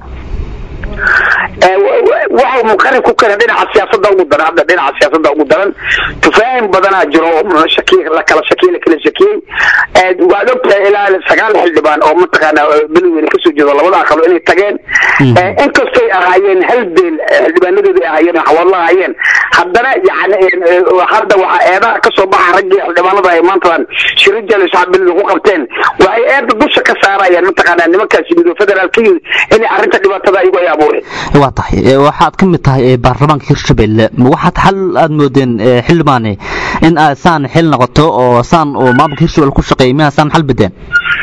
waxay muqarrib ku kala dhinaca siyaasadda ugu daran hadda dhinaca siyaasadda ugu daran tufahim badana jiro shakiil la kala shakiil waa ogtahay ilaa 9 xildhibaan oo mataqaana bilowin ka soo jeedo labada aqal inay tageen inkastoo ay ahaayeen hal bil xildhibaanadoodu ay ahaayeen wallaahayeen haddana yani hadda waxa eedaha ka soo baxa rag xildhibaanada ay maanta shirjal shacbiga ku qabteen waxay eedda dusha ka saarayaan mataqaana nimankaasi midoo federaalkii in arrinta dhibaatada ay ugu yaabuureen waxaad ka mid tahay baarlamaanka hirshabelle waxaad xal aad moodeen xildhibaane in aad saan xil noqoto oo saan oo maamulka hirshabelle ku shaqeeyay ma saan xal bedeen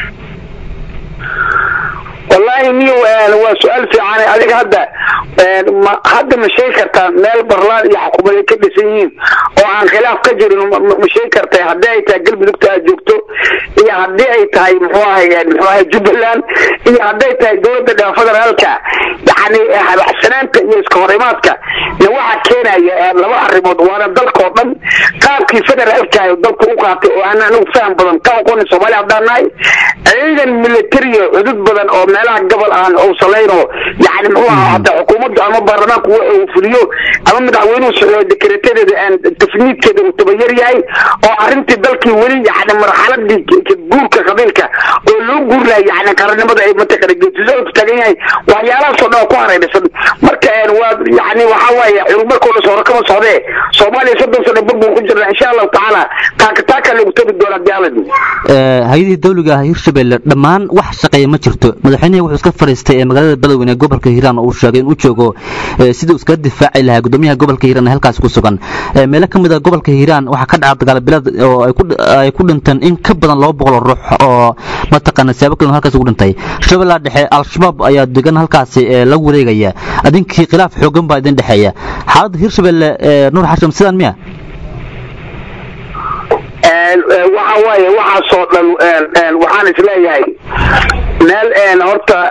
والله ميو وسؤال في عن عليك هذا مشي كرتا مال برلان يحكم لك بسنين وعن خلاف كجر مشي كرتا هداي تقلب دكتور جوجتو هي هداي تاي محوها يعني محوها جبلان هي هداي تاي دولة فدرالك يعني حسنانك يسكوريماتك نوعا كينا لما الريموت وانا دلك وطن قاب كي فدرالك ودلك وقاتي وانا نفهم بدن كان قوني صومالي عبدالناي عيدا ميليتريو عدود بدن او meelaha gobol aan oo salayno yani muxuu ahaa xukuumadda ama baarlamaanku uu fuliyo ama madaxweynuhu soo dekreetadeeda aan tafniidkeeda uu tabayar yahay oo arintii dalkii wali yani marxaladii guurka qabiilka oo loo guurlay yani qarannimada ay mataqaana geedisoo tagan yahay waxyaalaha soo dhaw ku hareeraysan marka waa yani waxa waaye markuu soo rakama socdee Soomaaliya 30 sano burbur ku jira insha Allah taala taaka lagu tabi doona diyaaladu hay'adaha dawliga Hirshabelle dhamaan wax shaqeey ma jirto madaxweynaha wuxuu iska fariistay magaalada Beledweyne gobolka Hiiraan oo uu sheegay in uu joogo sidoo iska difaaci lahaa gudoomiyaha gobolka Hiiraan halkaas ku sugan meel ka mid ah gobolka Hiiraan waxa ka dhacay dagaal bilad oo ay ku dhinteen in ka badan 200 ruux oo mataqaana sababkan halkaas ugu dhintay Shabeellaha Dhexe al-shabaab ayaa degan halkaas la wareegaya adinkii khilaaf xoogan baa idin dhaxeeya xaalada Hirshabelle Nuur Xashim sidaan miya waxa waaye waxa soo dhan waxaan isleeyahay meel horta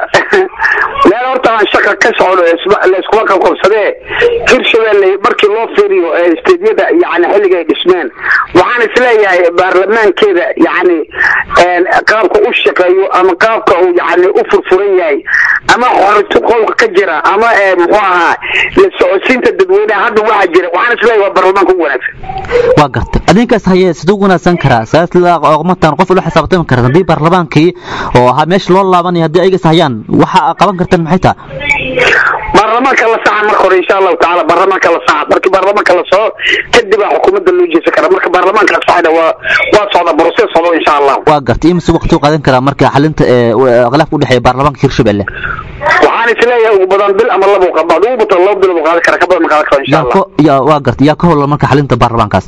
aan shaqo ka socdo la isku qabsadee Hirshabelle markii loo fiiriyo isteediyada yani xilliga ay dhismeen waxaan isleeyahay baarlamaankeeda yani qaabka u shaqeeyo ama qaabka uu yani u furfuran yahay ama xorriyad qowlka ka jira ama muxuu ahaa la socodsiinta dadweynaha hadda waxa jira waxaan isleeyahay waa baarlamaanka ugu wanaagsan waa gartay adinkaas hay'ad sidoo wanaagsan kara saasla qoomatan qof ula xisaabtan kara hadii baarlamaankii oo meesha loo laabanay hadii ay hayaan waxa qaban kartaan maxay tahay baarlamaanka la saxa marka hore insha Allah taala baarlamaanka la saxa markii baarlamaanka la soo kadib xukuumadda loo jeesan kara marka baarlamaanka saxda waa socda process soo insha Allah waa gartay imse waqti u qaadan kara marka xalinta khilaaf u dhaxeeya baarlamaanka Hirshabelle waxaan isleeyahay ugu badan bil ama labo qabad ugu badan labo bil qaadan kara ka badan qaadan kara insha Allah yaa waa gartay yaa ka howlan marka xalinta baarlamaankaas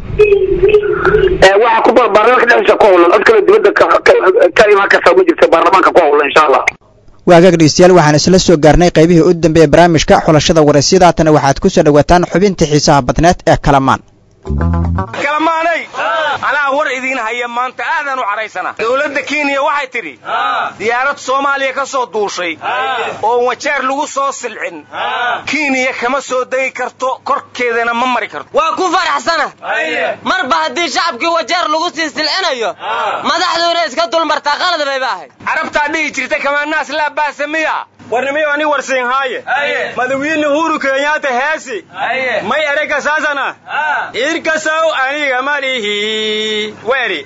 waxa ku baarlamaanka dhexdiisa ku howlan cod kale dibadda ka imaan karta ma jirto baarlamaanka ku howlan insha Allah waagaag dhegeystayaal waxaan isla soo gaarnay qaybihii u dambeeyay barnaamijka xulashada waraysiga tan waxaad ku soo dhawaataan xubinta xiisaha badneed ee kalamaan kalamaanay anaa war idin haya maanta aadan u caraysana dawladda Kenya waxay tiri diyaarad Soomaaliya ka soo duushay oo wajeer lagu soo silcin Kenya kama soo dagi karto korkeedana ma mari karto waa ku faraxsana marba hadii shacabkii wajeer lagu sii silcinayo madaxduna iska dulmartaa qalad bay baahay arabta dhigi jirtay kama naas la baasamiya warnimiyo ani warsin haaye madawiina Uhuru Kenyatta heesi may erega saasana irkasaw aniga malihi weeri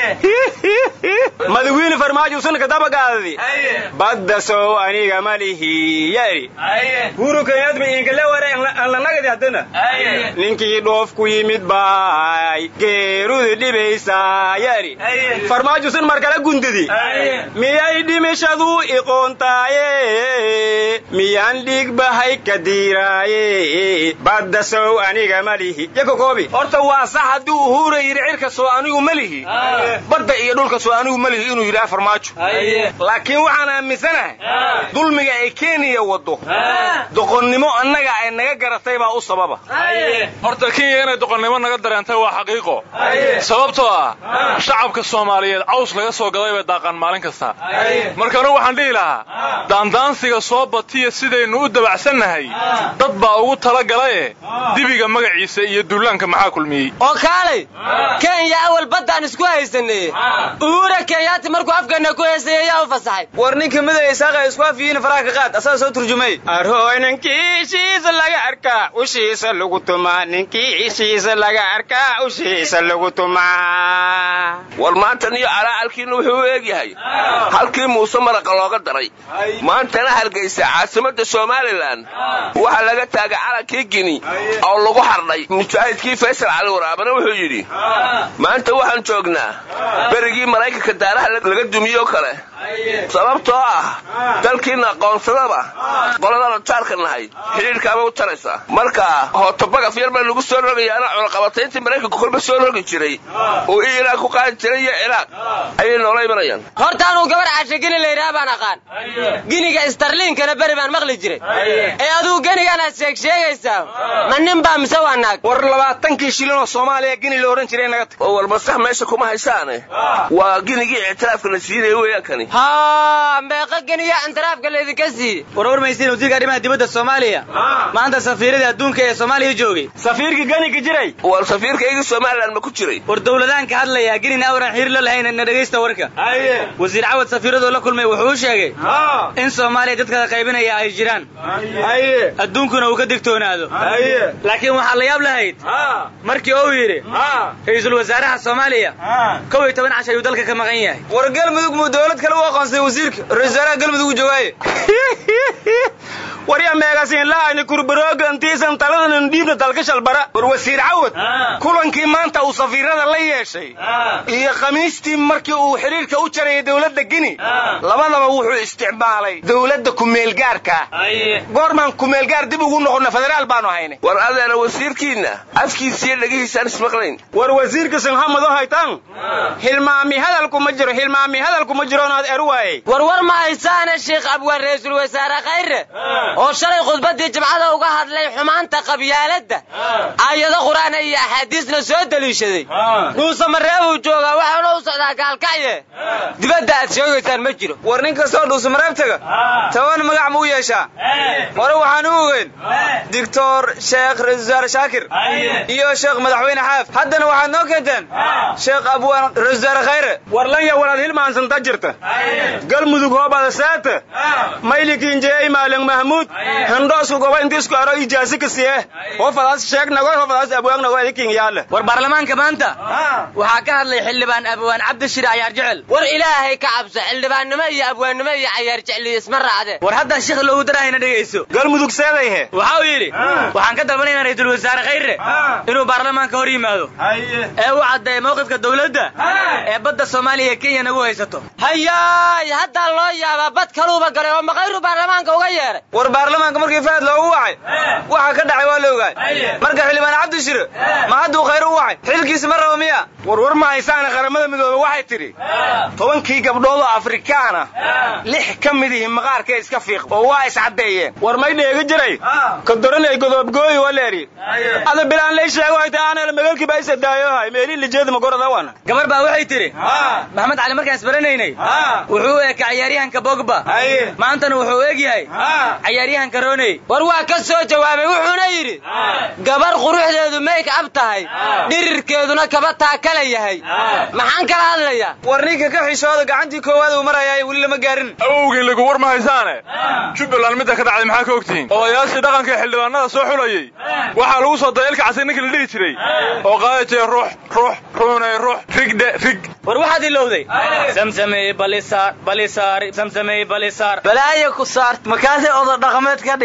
madawiina farmaajo sunka dabagaadi badda soo aniga malihi yari Uhuru Kenyatta inka la waray aan la nagadi hadana ninkii dhoof ku yimid baay geeruudi dhibaysa leeri farmaajo san mar kala gundidi miyay dhimashadu iqoontaaye miyaan dhiig bahay ka diiraaye badda sow aniga malihi yakokoobi horta waa sax hadduu uhura yidhi cirka soo anigu malihi badda iyo dhulka soo anigu malihi inuu yidhaha farmaajo laakiin waxaan aaminsanahay dulmiga ay kenya wado doqonnimo annaga ay naga garatay baa u sababa horta kenya inay doqonnimo naga dareentay waa xaqiiqo sababtoo ah shacabka soomaaliyeed caws laga soo gaday bay daaqaan maalin kasta markana waxaan dhihi lahaa daandaansiga soo batiya sidaynu u dabacsannahay dad baa ugu talagalaye dibiga magaciisa iyo duulaanka maxaa kulmiyey oo kaalay kenya awal baddaan isku haysanay uhura kenyaati markuu afkeena ku heesayay yaa u fasaxay war ninka midaya isaaqa isku afiyiin faraha ka qaad asaga soo turjumay arhooy ninkiishiisa laga arkaa ushiisa lagu tumaa ninkiishiisa laga arkaa ushiisa lagu tumaa war maanta niyo calaalkiina wuxuu u eegyahay halkii muuse maraqa looga daray maantana hargeysa caasimadda somalilan waxaa laga taagay calankii gini oo lagu xardhay mujaahidkii faysal cali waraabana wuxuu yidhi maanta waxaan joognaa berigii maraykanka daaraha laga dumiyoo kale sababtoo ah dalkiina aqoonsadaba qoladana jaarka nahay xidhiidhkaaba u taraysaa marka hootobagaf yar baa lagu soo rogayaana cunaqabatayntii maraykanka kolba soo rogi jiray oo iiraaq ku qaadi jiray iyo ciraaq ayay noola imanayaan horta anuu gabar cashe gini layidhaha baan aqaan giniga istarliinkana beri baan maqli jiray ee aduu geniganaad sheegsheegaysaa ma nin baa mise waa naag war 20 shilin oo Soomaaliya gini la oran jiray naga oo war masax meesha kuma haysaane waa ginigii ictiraafka la siiyay weeyaan kani meeqa giniga ictiraafka la idinka siiyay war maysiin wasiirka arrimaha dibadda Soomaaliya maanta safiirada adduunka ee Soomaaliya joogay safiirka ganiga jiray war safiirkayga Soomaaliland ma ku jiray war dawladahan ka hadlaya ginina awran xiriir la lahayn na dhageysta warka wasiir Cawad safiirada la kulmay wuxuu sheegay in Soomaaliya dadka qaybinaya ay jiraan adduunkuna uu ka digtoonaado laakiin waxa la yaab lahayd markii uu yiri ra'iisul wasaaraha Soomaaliya 12 cashay uu dalka ka maqan yahay war galmudug mu dawlad kale u aqoonsay wasiirka ra'iisul wasaaraha galmudug joogay war ya meegasin la ay kurbarooga intiisan taladan diibna dalka shalbara war wasiir Cawad kulankii maanta uu safiirada la yeeshay iyo khamiistii markii uu xiriirka u jaray dawladda Gini labadaba wuxuu isticmaalay dawladda ku meel gaarka goorman ku meel gaar dib ugu noqon federaal baanu haynay war adeena wasiirkiina afkiisa dhagihiisa ismaqlayn war wasiirka Maxamed oo haytaan hilmaami hadalku ma jiro inaad erwaay war ma haysaana sheekh abwaan ra'iisul wasaare khayre oo shalay khudbadii jimcada uga hadlay xumaanta qabyaaladda ayada quraan iyo ahadiisna soo daliishaday nuusa mareebu jooga waxaana u socdaa gaalkacye dibadda aad sheegaysaan ma jiro war ninka soo dhuusa mareebtaga tawan magac ma u yeeshaa hore waxaan u ogeyn Dr. Sheekh Razaar Shaakir iyo Sheekh Madaxweyne Xaaf haddana waxaad noo keenteen Sheekh Abwaan Razaar Khayre war lan ya walaal hilmaansan tajirta galmudug hoobada saata maylikiin jeey maalin mahmuud handoosu goba intiisku aro ijaaso ka siye hofadaas sheegnago hofadaas abwaagnago idinkiin yaala war baarlamaanka maanta waxaa ka hadlay xildhibaan abwaan cabdishir ayaar jecel war ilaahay ka cabso xildhibaannimo iyo abwaannimo iyo ayaar jecel isma raacde war hadda sheekh loogu darahayna dhageyso galmudug seedayhe waxa uu yiri waxaan ka dalbanaynaa ra'iisul wasaare Khayre inuu baarlamaanka hor yimaado ee uu cadeeyo mowqifka dawladda ee badda Soomaaliya Kenya nagu haysato hayaay hadda loo yaaba bad kaluuba galay oo maqayru baarlamaanka uga yeeray war baarlamaanka markii faad loogu wacay waxa ka dhacay waa la ogaay marka xildhibaan cabdishir ma hadduu Khayre u wacay xilkiisa ma rabo miya war ma haysan qaramada midoobe waxay tiri 10 gabdhood oo Afrikaana 6 kamid ah maqaarka iska fiiq oo waa is cadeeyeen war may dheega jiray ka daranay godob gooy waleeri ada bilaan la sheego ay taana magaalkii baa isadaayo hay meeli lijeed ma gorada wana gabar baa waxay tiri Maxamed Cali markaan isbaranaynay wuxuu eeg ciyaaryahanka Pogba maantana wuxuu eeg yahay ciyaaryahanka Rooney war waa ka soo jawaabay wuxuuna yiri gabar quruxdeedu make up tahay dhirirkeeduna kaba taa kala yahay maxaan kala hadlayaa war ninka ka xishooda gacantii koowaad uu marayay wali lama gaarin awgeyn lagu war ma haysaane Jubbaland mid ka dhacday maxaa ka ogtiin odayaashii dhaqanka xildhibaanada soo xulayay waxa lagu soo dayeelka casay ninka la dhihi jiray oo qaadajay ruux Rooney ruux rig war waxaad ilowday samsamay balisaar samsamay balisaar balaayo ku saart makaasay odo dhaqameed ka dhigeen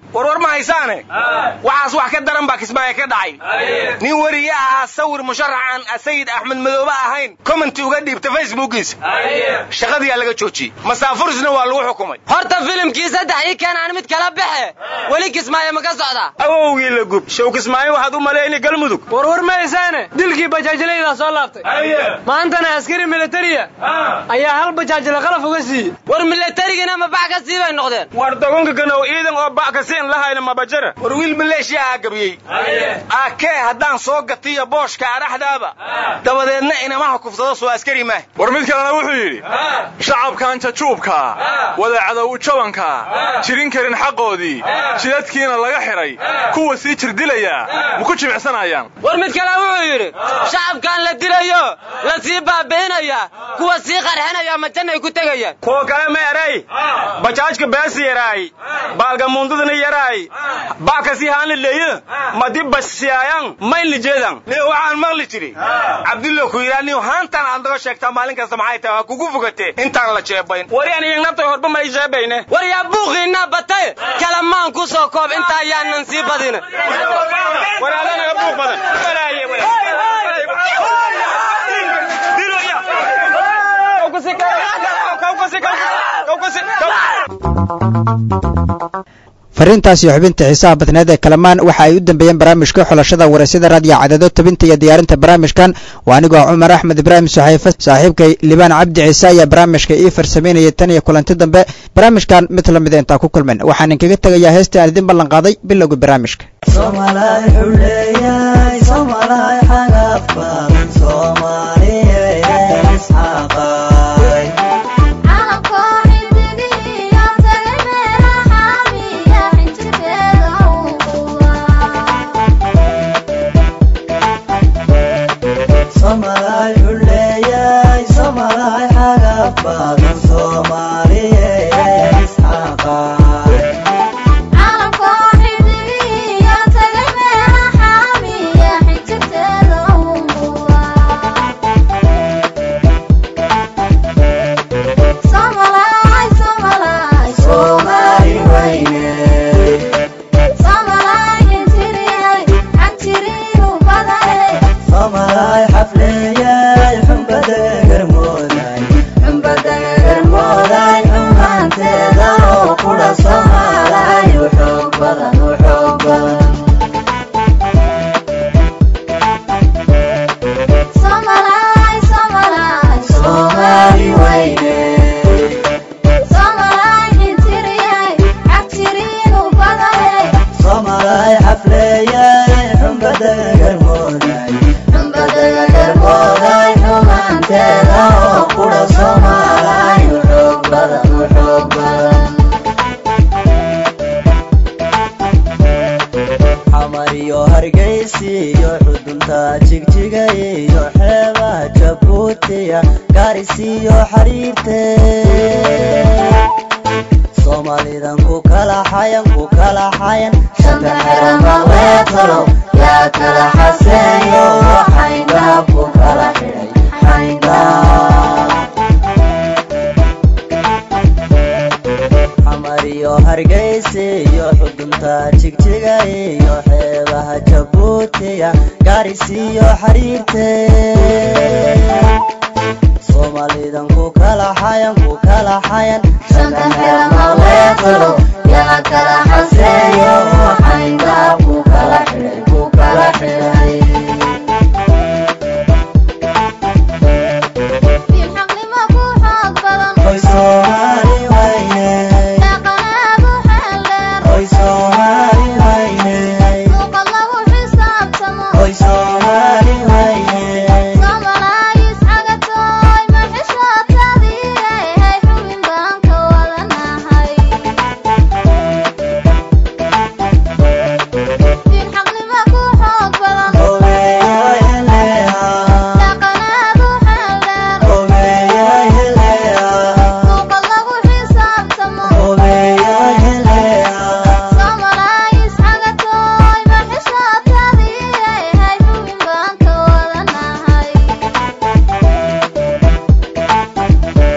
war ma haysaane waxaas wax ka daran baa Kismaayo ka dhacay nin wariye ah sawir musharaxan Sayid Axmed Madoobe ahayn comment uga dhiibta Facebookiisa shaqadii laga joojiyay masaafursna waa lagu xukumay horta filimkii saddex kan aan mid kala baxe wali Kismaayo ma ka socda awowgii la gub show Kismaayo waxaad u maleeyay galmudug war ma haysaane dilkii bajaajlayda soo laaftay maantana askari militariya ayaa hal bajaajla qalaf uga siiyay war militarigina ma bax ka siibay noqdeen war dogonka ganow ciidan oo bax ka siin lahayna ma bajara war wiil maleeshiya gabiyay aakee haddaan soo gatiyo booshka araxdaaba dabadeedna inamaha kufsado soo askari ma war mid kalena wuxuu yiri shacabkan jajuubka wadaacada u jabanka jirin karin xaqoodii jidadkiina laga xiray kuwa sii jirdilaya ma ku jimicsanayaan war mid kale wuxuu yiri shacabkan la dilayo la sii baabeynaya kuwa sii qarxinaya ma tan ay ku tagayaan kuwa kale ma eray bajaajka baasi yaray baalga mundadana yaray baakasi haan leeyo ma dib basiyaan ma in lijeedan ni waxaan maqli jiray Cabdullah ku yiraani haantan aan daga sheegta maalin kasta maxay tahay kugu fogatay intaan la jeebayn wariyan iyo nabta horba ma jeebayne war ya buuqina batay kalamaan ku soo koob inta ayaan sii badina waraadana buuq badan waraaye fariintaasi xubinta xisaab badneed ee kalamaan waxa ay u dambeeyeen barnaamijka xulashada waraysiga raadiyo cadado tabinta iyo diyaarinta barnaamijkan waa anigoo Cumar Axmed Ibraahim Saxiifa saaxiibkay Libaan Cabdi Ciise ayaa barnaamijka ii farsameynayay tan iyo kulanti dambe barnaamijkan mid la mid inta ku kulmeen waxaan kaga tagayaa heesta aan idin ballan qaaday bilowga barnaamijka Soomaaliya xuleeyay Soomaaliya xaqafa Soomaaliya isxaqa Soomaaliya xuleeyay Soomaaliya xaqafa Soomaaliya isxaqa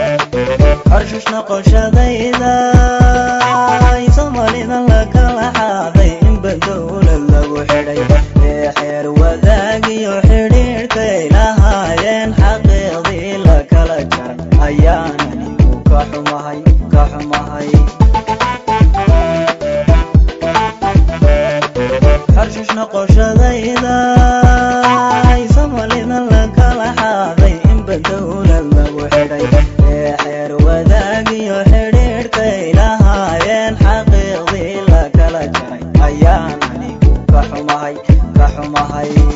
noqoshadayda Soomaalida la kala xumahay ka xumahay xarshush noqoshadayda somalina la kala xaaday in badowlad lagu xidhay ee xeer wadaagiyo xidhiidhkay lahaayeen xaqiiqdii la kala jaray ayaan anigu ka xumahay